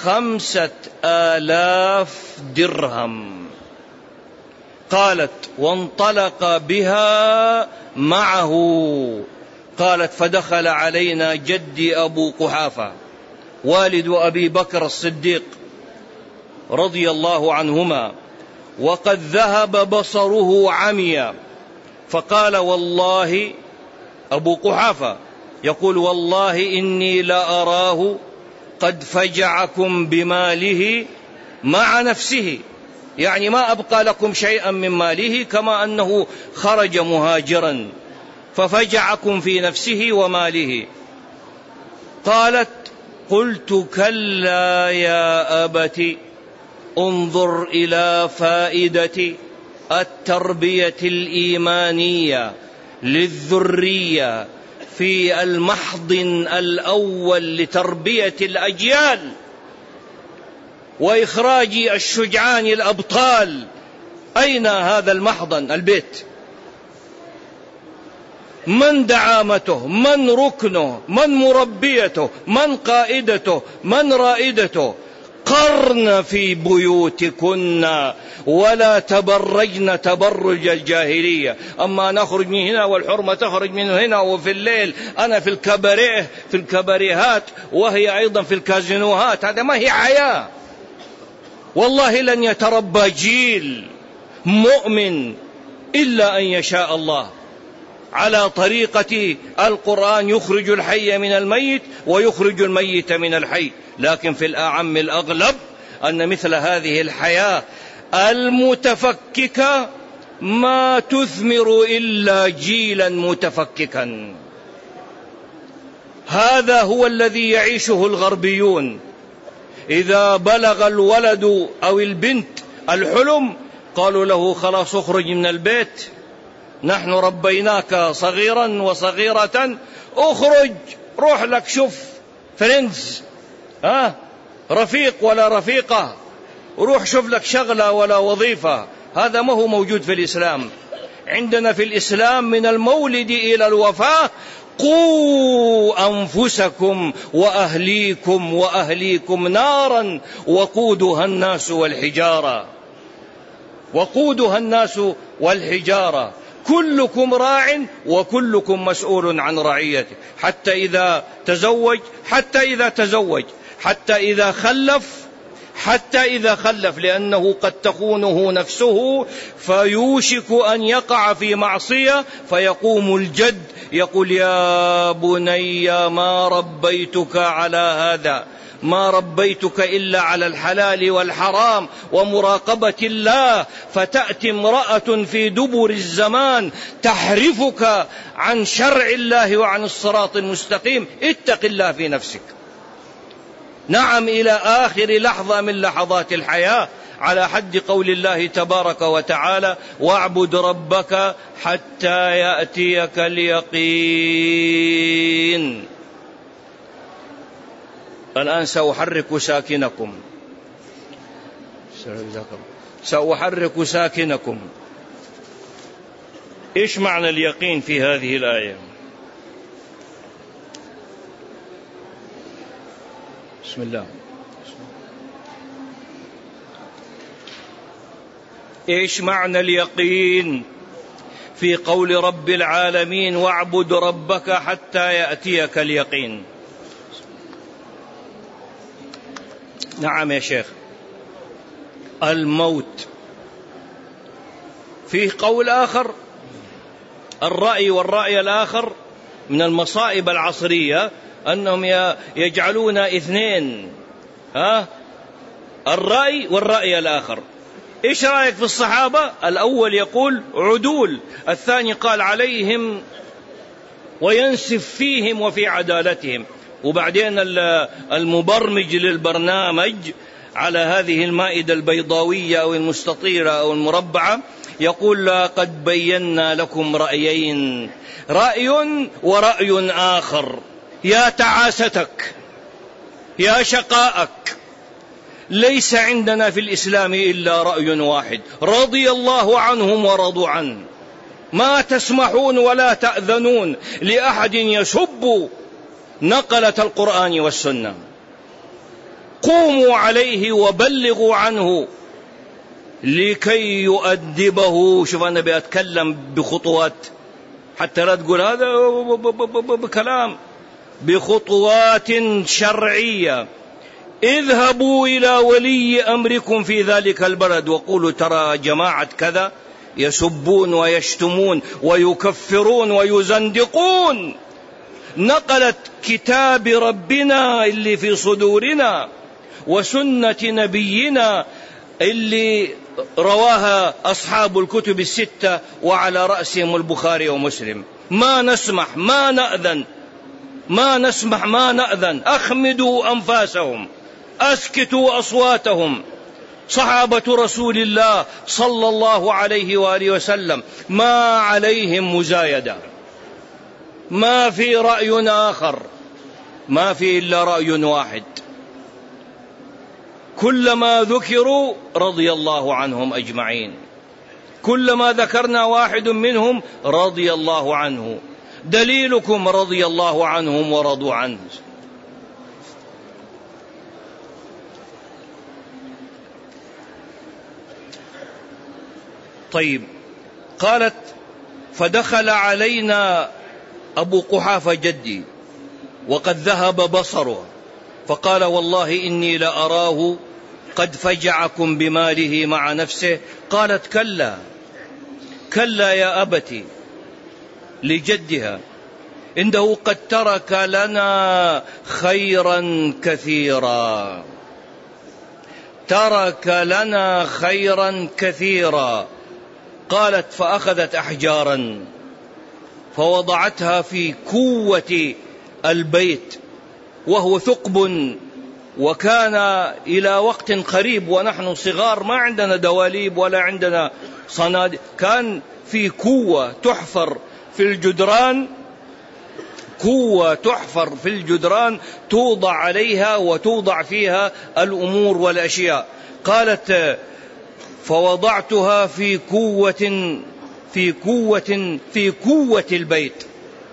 5000 درهم. قالت: وانطلق بها معه. قالت: فدخل علينا جدي أبو قحافة والد أبي بكر الصديق رضي الله عنهما، وقد ذهب بصره عميا، فقال: والله، أبو قحافة يقول: والله إني لأراه قد فجعكم بماله مع نفسه، يعني ما أبقى لكم شيئا من ماله، كما أنه خرج مهاجرا ففجعكم في نفسه وماله. قالت: قلت: كلا يا أبت، انظر إلى فائدة التربية الإيمانية للذرية في المحضن الأول لتربية الأجيال وإخراج الشجعان الأبطال. أين هذا المحضن؟ البيت. من دعامته؟ من ركنه؟ من مربيته؟ من قائدته؟ من رائدته؟ قرن في بيوتكن ولا تبرجن تبرج الجاهلية. أما نخرج من هنا والحرمة تخرج من هنا، وفي الليل أنا في الكباريهات وهي أيضا في الكازينوهات، هذا ما هي حياة. والله لن يتربى جيل مؤمن إلا أن يشاء الله على طريقة القرآن، يخرج الحي من الميت ويخرج الميت من الحي. لكن في الأعم الأغلب أن مثل هذه الحياة المتفككة ما تثمر إلا جيلا متفككا. هذا هو الذي يعيشه الغربيون. إذا بلغ الولد أو البنت الحلم قالوا له: خلاص اخرج من البيت، نحن ربيناك صغيرا وصغيرة، اخرج، روح لك شوف فريندز، رفيق ولا رفيقة، روح شوف لك شغلة ولا وظيفة. هذا ما هو موجود في الإسلام. عندنا في الإسلام من المولد إلى الوفاة: قوا أنفسكم وأهليكم نارا وقودها الناس والحجارة كلكم راع وكلكم مسؤول عن رعيته. حتى إذا تزوج، حتى إذا خلف، لأنه قد تخونه نفسه فيوشك أن يقع في معصية، فيقوم الجد يقول: يا بني ما ربيتك على هذا، ما ربيتك إلا على الحلال والحرام ومراقبة الله. فتأتي امرأة في دبر الزمان تحرفك عن شرع الله وعن الصراط المستقيم. اتق الله في نفسك. نعم، إلى آخر لحظة من لحظات الحياة، على حد قول الله تبارك وتعالى: واعبد ربك حتى يأتيك اليقين. الآن سأحرك ساكنكم. إيش معنى اليقين في هذه الآية؟ بسم الله. إيش معنى اليقين في قول رب العالمين: واعبد ربك حتى يأتيك اليقين؟ نعم يا شيخ، الموت. فيه قول آخر الرأي والرأي الآخر من المصائب العصرية أنهم يجعلون اثنين، الرأي والرأي الآخر. إيش رأيك في الصحابة؟ الأول يقول عدول، الثاني قال عليهم وينسف فيهم وفي عدالتهم. وبعدين المبرمج للبرنامج على هذه المائدة البيضاوية أو المستطيلة أو المربعة يقول لقد بينا لكم رأيين، رأي ورأي آخر. يا تعاستك، يا شقاءك، ليس عندنا في الإسلام إلا رأي واحد، رضي الله عنهم ورضوا عنه. ما تسمحون ولا تأذنون لأحد يسب نقلة القرآن والسنة. قوموا عليه وبلغوا عنه لكي يؤدبه. شوف أنا بأتكلم بخطوات حتى لا تقول هذا بكلام، بخطوات شرعية. اذهبوا إلى ولي أمركم في ذلك البلد وقولوا ترى جماعة كذا يسبون ويشتمون ويكفرون ويزندقون نقلت كتاب ربنا اللي في صدورنا وسنة نبينا اللي رواها أصحاب الكتب الستة وعلى رأسهم البخاري ومسلم. ما نسمح، ما نأذن، ما نسمح، ما نأذن. أخمدوا أنفاسهم، أسكتوا أصواتهم. صحابة رسول الله صلى الله عليه وآله وسلم ما عليهم مزايدة، ما في رأي آخر، ما في إلا رأي واحد. كلما ذكروا رضي الله عنهم أجمعين، كلما ذكرنا واحد منهم رضي الله عنه. دليلكم رضي الله عنهم ورضوا عنه. طيب، قالت فدخل علينا أبو قحافة جدي وقد ذهب بصره فقال والله إني لأراه قد فجعكم بماله مع نفسه. قالت كلا كلا يا أبتي لجدها، إنه قد ترك لنا خيرا كثيرا، ترك لنا خيرا كثيرا. قالت فأخذت أحجارا فوضعتها في كوة البيت وهو ثقب، وكان إلى وقت قريب ونحن صغار ما عندنا دواليب ولا عندنا صناديق، كان في كوة تحفر في الجدران، كوة تحفر في الجدران توضع عليها وتوضع فيها الأمور والأشياء. قالت فوضعتها في كوة البيت.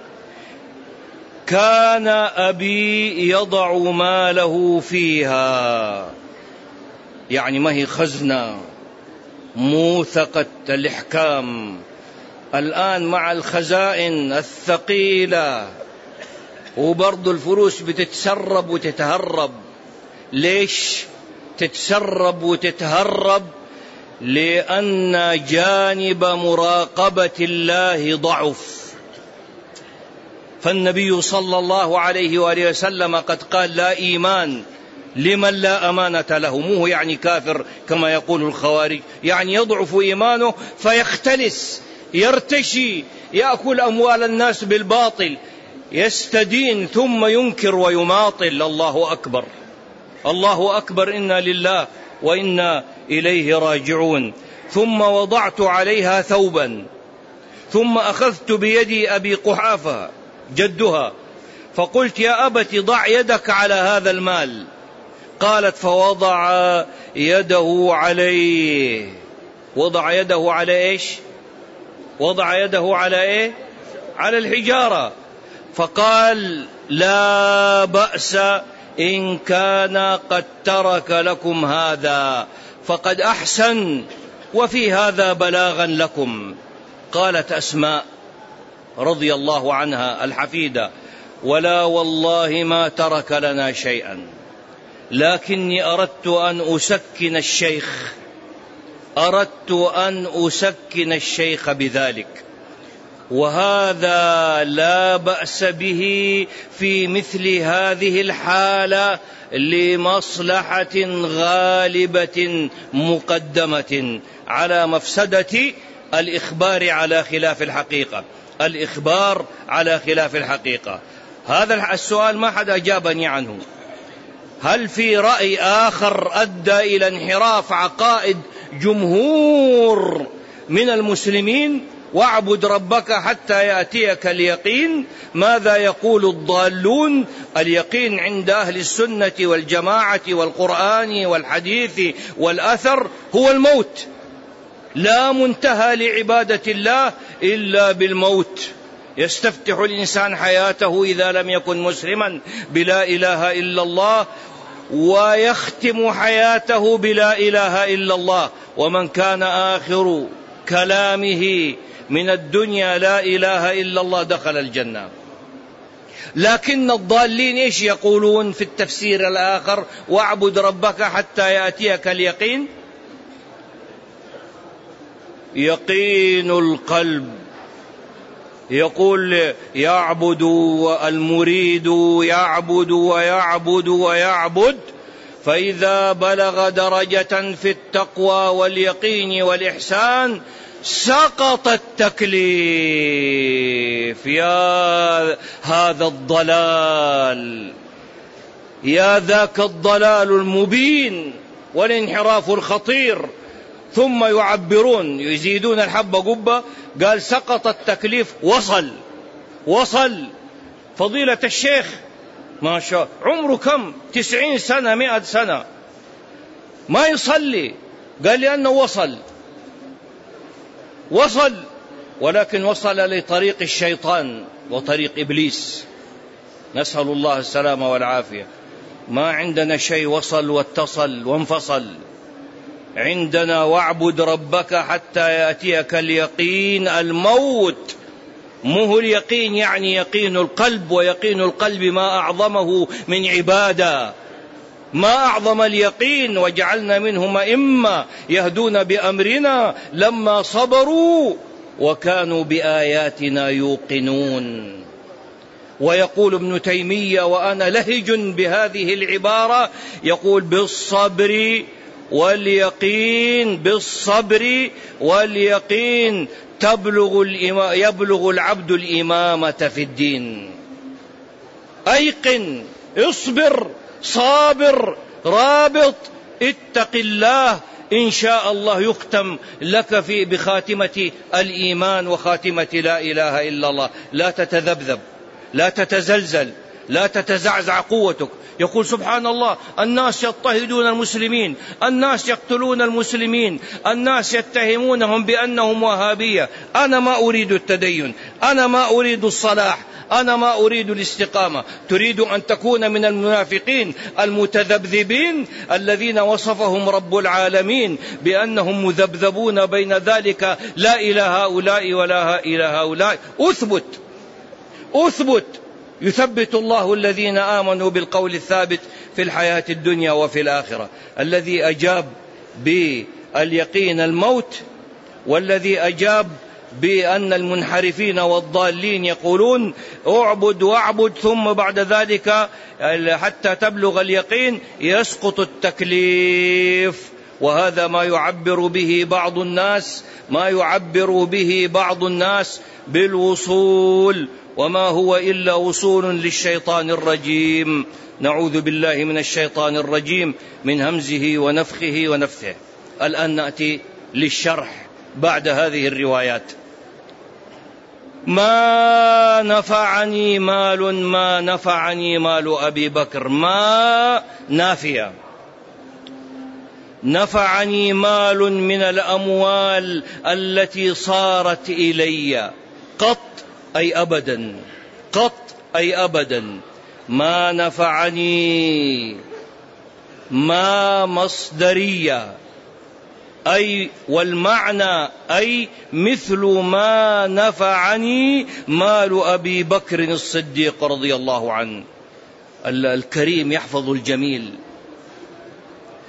كان أبي يضع ماله فيها، يعني ما هي خزنة موثقة الإحكام. الآن مع الخزائن الثقيلة وبرضو الفلوس بتتسرب وتتهرب. ليش تتسرب وتتهرب؟ لأن جانب مراقبة الله ضعف. فالنبي صلى الله عليه وآله وسلم قد قال لا إيمان لمن لا أمانة له. مو يعني كافر كما يقول الخوارج، يعني يضعف إيمانه فيختلس، يرتشي، يأكل أموال الناس بالباطل، يستدين ثم ينكر ويماطل. الله أكبر، الله أكبر، إنا لله وإنا إليه راجعون. ثم وضعت عليها ثوبا، ثم أخذت بيدي أبي قحافة جدها فقلت يا أبت ضع يدك على هذا المال. قالت فوضع يده عليه. وضع يده على إيش؟ وضع يده على إيه؟ على الحجارة. فقال لا بأس إن كان قد ترك لكم هذا فقد أحسن، وفي هذا بلاغا لكم. قالت أسماء رضي الله عنها الحفيدة ولا والله ما ترك لنا شيئا، لكني أردت أن أسكن الشيخ بذلك، وهذا لا بأس به في مثل هذه الحالة لمصلحة غالبة مقدمة على مفسدة الإخبار على خلاف الحقيقة. هذا السؤال ما حد أجابني عنه. هل في رأي آخر أدى إلى انحراف عقائد جمهور من المسلمين؟ واعبد ربك حتى يأتيك اليقين. ماذا يقول الضالون؟ اليقين عند أهل السنة والجماعة والقرآن والحديث والأثر هو الموت، لا منتهى لعبادة الله إلا بالموت. يستفتح الإنسان حياته إذا لم يكن مسلما بلا إله إلا الله، ويختم حياته بلا إله إلا الله. ومن كان آخر كلامه من الدنيا لا إله إلا الله دخل الجنة. لكن الضالين إيش يقولون في التفسير الآخر؟ واعبد ربك حتى يأتيك اليقين. يقين القلب، يقول يعبد المريد يعبد ويعبد ويعبد، فإذا بلغ درجة في التقوى واليقين والإحسان سقط التكليف. يا هذا الضلال، يا ذاك الضلال المبين والانحراف الخطير. ثم يعبرون يزيدون الحبة قبة، قال سقط التكليف. وصل فضيلة الشيخ ما شاء عمره كم 90 سنة 100 سنة ما يصلي، قال لأنه وصل ولكن وصل لطريق الشيطان وطريق إبليس، نسأل الله السلامة والعافية. ما عندنا شيء وصل واتصل وانفصل، عندنا واعبد ربك حتى يأتيك اليقين. الموت مو اليقين يعني يقين القلب، ويقين القلب ما أعظمه من عبادة، ما أعظم اليقين. وجعلنا منهم أئمة يهدون بأمرنا لما صبروا وكانوا بآياتنا يوقنون. ويقول ابن تيمية وأنا لهج بهذه العبارة، يقول بالصبر واليقين يبلغ العبد الإمامة في الدين. أيقن، اصبر، صابر، رابط، اتق الله، إن شاء الله يختم لك بخاتمة الإيمان وخاتمة لا إله إلا الله. لا تتذبذب، لا تتزلزل، لا تتزعزع قوتك. يقول سبحان الله الناس يضطهدون المسلمين، الناس يقتلون المسلمين، الناس يتهمونهم بأنهم وهابية. أنا ما أريد التدين، أنا ما أريد الصلاح، أنا ما أريد الاستقامة. تريد أن تكون من المنافقين المتذبذبين الذين وصفهم رب العالمين بأنهم مذبذبون بين ذلك، لا إلى هؤلاء ولا إلى هؤلاء. أثبت. يثبت الله الذين آمنوا بالقول الثابت في الحياة الدنيا وفي الآخرة. الذي أجاب باليقين الموت، والذي أجاب بأن المنحرفين والضالين يقولون اعبد واعبد ثم بعد ذلك حتى تبلغ اليقين يسقط التكليف. وهذا ما يعبر به بعض الناس بالوصول، وما هو إلا وصول للشيطان الرجيم. نعوذ بالله من الشيطان الرجيم من همزه ونفخه ونفثه. الآن نأتي للشرح بعد هذه الروايات. ما نفعني مال أبي بكر، ما نافية. نفعني مال من الأموال التي صارت إلي قط أي أبدا. ما نفعني ما مصدرية، أي والمعنى أي مثل ما نفعني مال أبي بكر الصديق رضي الله عنه. الكريم يحفظ الجميل،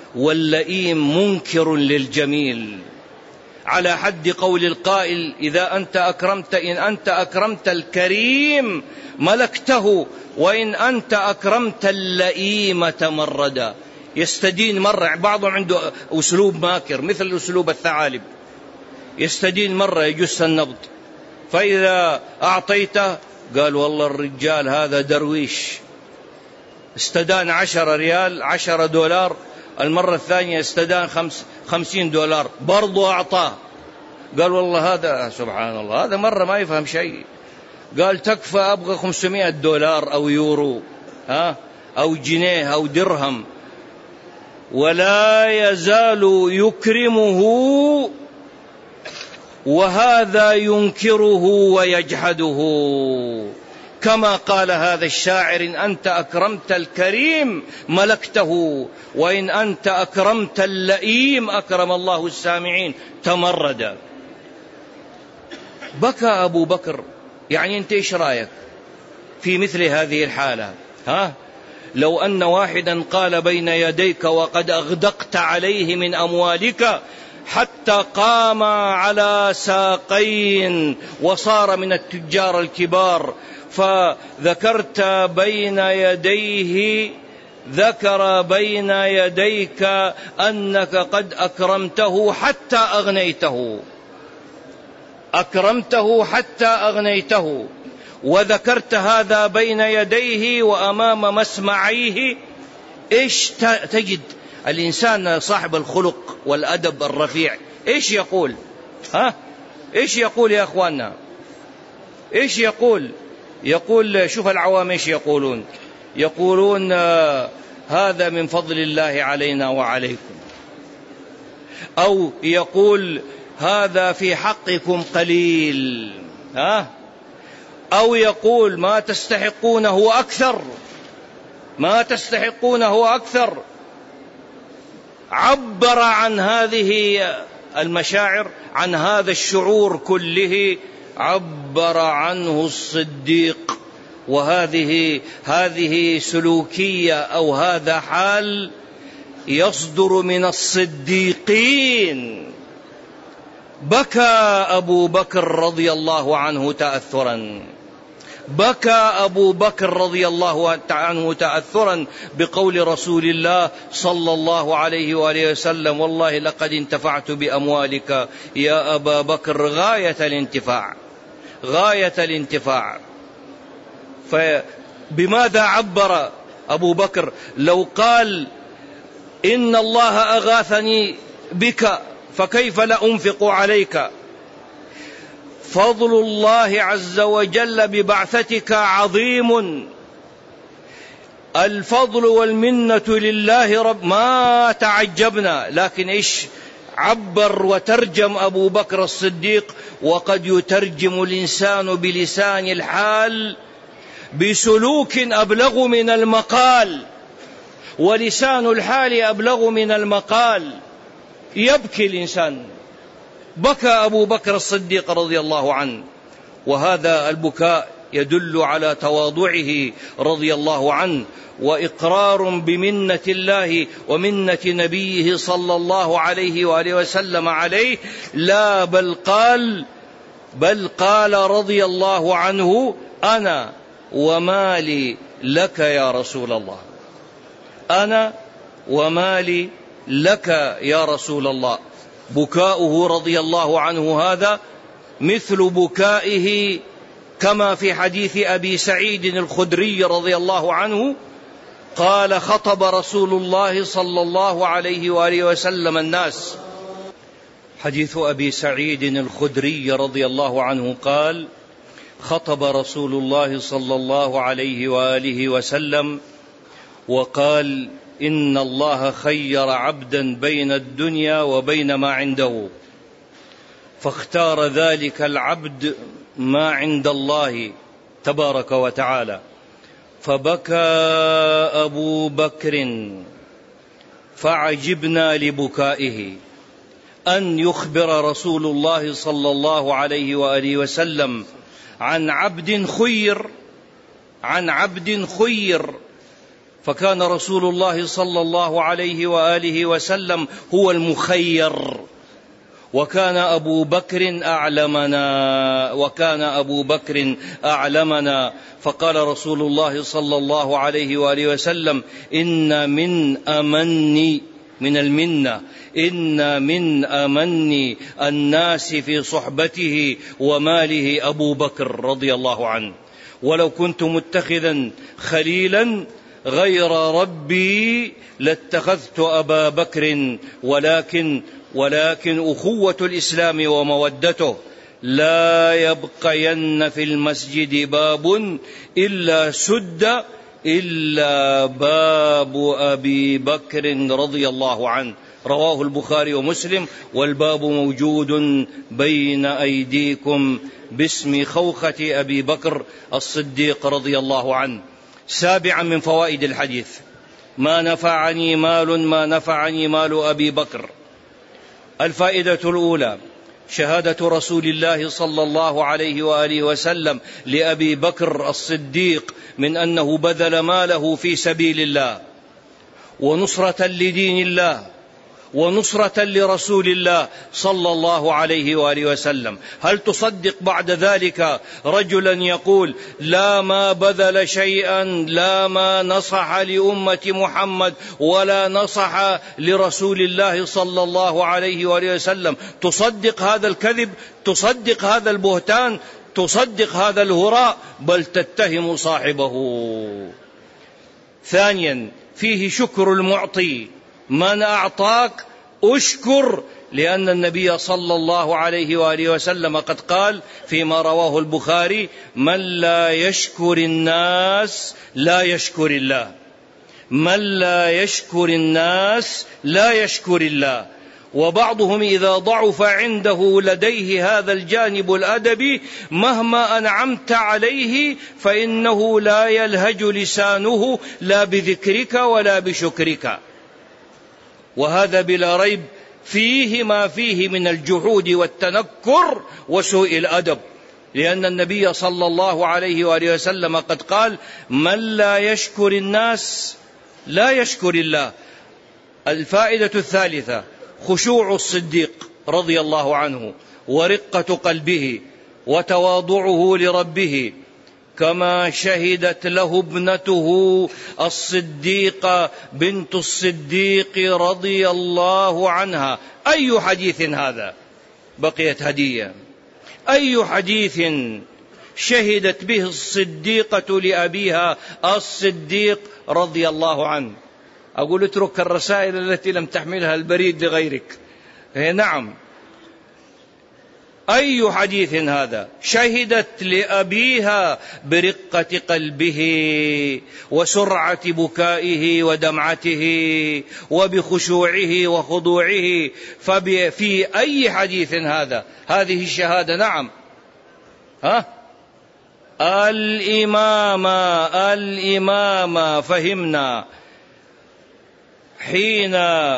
واللئيم منكر للجميل، على حد قول القائل: إذا أنت أكرمت، إن أنت أكرمت الكريم ملكته، وإن أنت أكرمت اللئيم تمردا. يستدين مرة، بعضهم عنده أسلوب ماكر مثل أسلوب الثعالب، يستدين مرة يجس النبض، فإذا أعطيته قال: والله الرجال هذا درويش، استدان 10 ريال 10 دولار، المرة الثانية استدان 50 دولار برضو أعطاه، قال: والله هذا سبحان الله، هذا مرة ما يفهم شيء. قال: تكفى، أبغى 500 دولار أو يورو، أو جنيه أو درهم. ولا يزال يكرمه وهذا ينكره ويجحده، كما قال هذا الشاعر: إن أنت أكرمت الكريم ملكته، وإن أنت أكرمت اللئيم أكرم الله السامعين تمردا. بكى أبو بكر. يعني أنت إيش رأيك في مثل هذه الحالة؟ لو أن واحدا قال بين يديك وقد أغدقت عليه من أموالك حتى قام على ساقين وصار من التجار الكبار، فذكرت بين يديه، ذكر بين يديك أنك قد أكرمته حتى أغنيته، أكرمته حتى أغنيته، وذكرت هذا بين يديه وأمام مسمعيه، إيش تجد الإنسان صاحب الخلق والأدب الرفيع إيش يقول؟ إيش يقول يا أخواننا؟ إيش يقول؟ يقول: شوف العوام إيش يقولون؟ يقولون: هذا من فضل الله علينا وعليكم، أو يقول: هذا في حقكم قليل، أو يقول: ما تستحقونه أكثر، ما تستحقونه أكثر. عبر عن هذه المشاعر، عن هذا الشعور كله، عبر عنه الصديق. وهذه سلوكية أو هذا حال يصدر من الصديقين. بكى أبو بكر رضي الله عنه تأثرا، بكى أبو بكر رضي الله عنه تأثرا بقول رسول الله صلى الله عليه وآله وسلم: والله لقد انتفعت بأموالك يا أبا بكر غاية الانتفاع، غاية الانتفاع. فبماذا عبر أبو بكر؟ لو قال: إن الله أغاثني بك فكيف لا أنفق عليك، فضل الله عز وجل ببعثتك عظيم، الفضل والمنة لله رب، ما تعجبنا. لكن إيش عبر وترجم أبو بكر الصديق؟ وقد يترجم الإنسان بلسان الحال بسلوك أبلغ من المقال، ولسان الحال أبلغ من المقال. يبكي الإنسان. بكى أبو بكر الصديق رضي الله عنه، وهذا البكاء يدل على تواضعه رضي الله عنه، وإقرار بمنة الله ومنة نبيه صلى الله عليه وآله وسلم عليه. لا بل قال رضي الله عنه: أنا ومالي لك يا رسول الله، أنا ومالي لك يا رسول الله. بكاؤه رضي الله عنه هذا مثل بكائه كما في حديث أبي سعيد الخدري رضي الله عنه قال: خطب رسول الله صلى الله عليه وآله وسلم الناس. حديث أبي سعيد الخدري رضي الله عنه قال: خطب رسول الله صلى الله عليه وآله وسلم وقال: إن الله خير عبدا بين الدنيا وبين ما عنده، فاختار ذلك العبد ما عند الله تبارك وتعالى. فبكى أبو بكر فعجبنا لبكائه، أن يخبر رسول الله صلى الله عليه وآله وسلم عن عبد خير فكان رسول الله صلى الله عليه وآله وسلم هو المخير، وكان أبو بكر أعلمنا. فقال رسول الله صلى الله عليه وآله وسلم: إن من أمن الناس في صحبته وماله أبو بكر رضي الله عنه، ولو كنت متخذا خليلا غير ربي لاتخذت أبا بكر، ولكن أخوة الإسلام ومودته لا يبقين في المسجد باب إلا سد إلا باب أبي بكر رضي الله عنه. رواه البخاري ومسلم، والباب موجود بين أيديكم باسم خوخة أبي بكر الصديق رضي الله عنه. سابعا من فوائد الحديث: ما نفعني مال أبي بكر. الفائدة الأولى: شهادة رسول الله صلى الله عليه وآله وسلم لأبي بكر الصديق من أنه بذل ماله في سبيل الله ونصرة لدين الله ونصرة لرسول الله صلى الله عليه وآله وسلم. هل تصدق بعد ذلك رجلا يقول: لا ما بذل شيئا، لا ما نصح لأمة محمد ولا نصح لرسول الله صلى الله عليه وآله وسلم؟ تصدق هذا الكذب؟ تصدق هذا البهتان؟ تصدق هذا الهراء؟ بل تتهم صاحبه. ثانيا: فيه شكر المعطي. من أعطاك أشكر، لأن النبي صلى الله عليه وآله وسلم قد قال فيما رواه البخاري: من لا يشكر الناس لا يشكر الله. من لا يشكر الناس لا يشكر الله. وبعضهم إذا ضعف عنده لديه هذا الجانب الأدبي مهما أنعمت عليه فإنه لا يلهج لسانه لا بذكرك ولا بشكرك. وهذا بلا ريب فيه ما فيه من الجحود والتنكر وسوء الأدب، لأن النبي صلى الله عليه وآله وسلم قد قال: من لا يشكر الناس لا يشكر الله. الفائدة الثالثة: خشوع الصديق رضي الله عنه ورقة قلبه وتواضعه لربه، كما شهدت له ابنته الصديقة بنت الصديق رضي الله عنها. أي حديث هذا؟ بقيت هدية. أي حديث شهدت به الصديقة لأبيها الصديق رضي الله عنه؟ أقول اترك الرسائل التي لم تحملها البريد لغيرك. نعم، أي حديث هذا؟ شهدت لأبيها برقة قلبه وسرعة بكائه ودمعته وبخشوعه وخضوعه. في أي حديث هذا؟ هذه الشهادة. نعم، الإمامة فهمنا. حين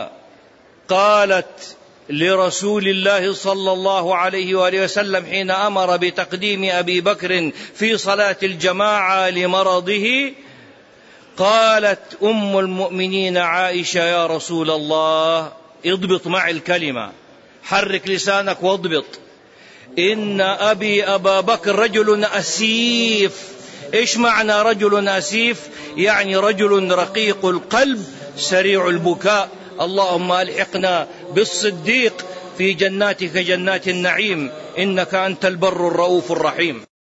قالت لرسول الله صلى الله عليه وآله وسلم حين أمر بتقديم أبي بكر في صلاة الجماعة لمرضه، قالت أم المؤمنين عائشة: يا رسول الله، اضبط معي الكلمة، حرك لسانك واضبط، إن أبا بكر رجل أسيف. إيش معنى رجل أسيف؟ يعني رجل رقيق القلب سريع البكاء. اللهم ألحقنا بالصديق في جناتك جنات النعيم، إنك أنت البر الرؤوف الرحيم.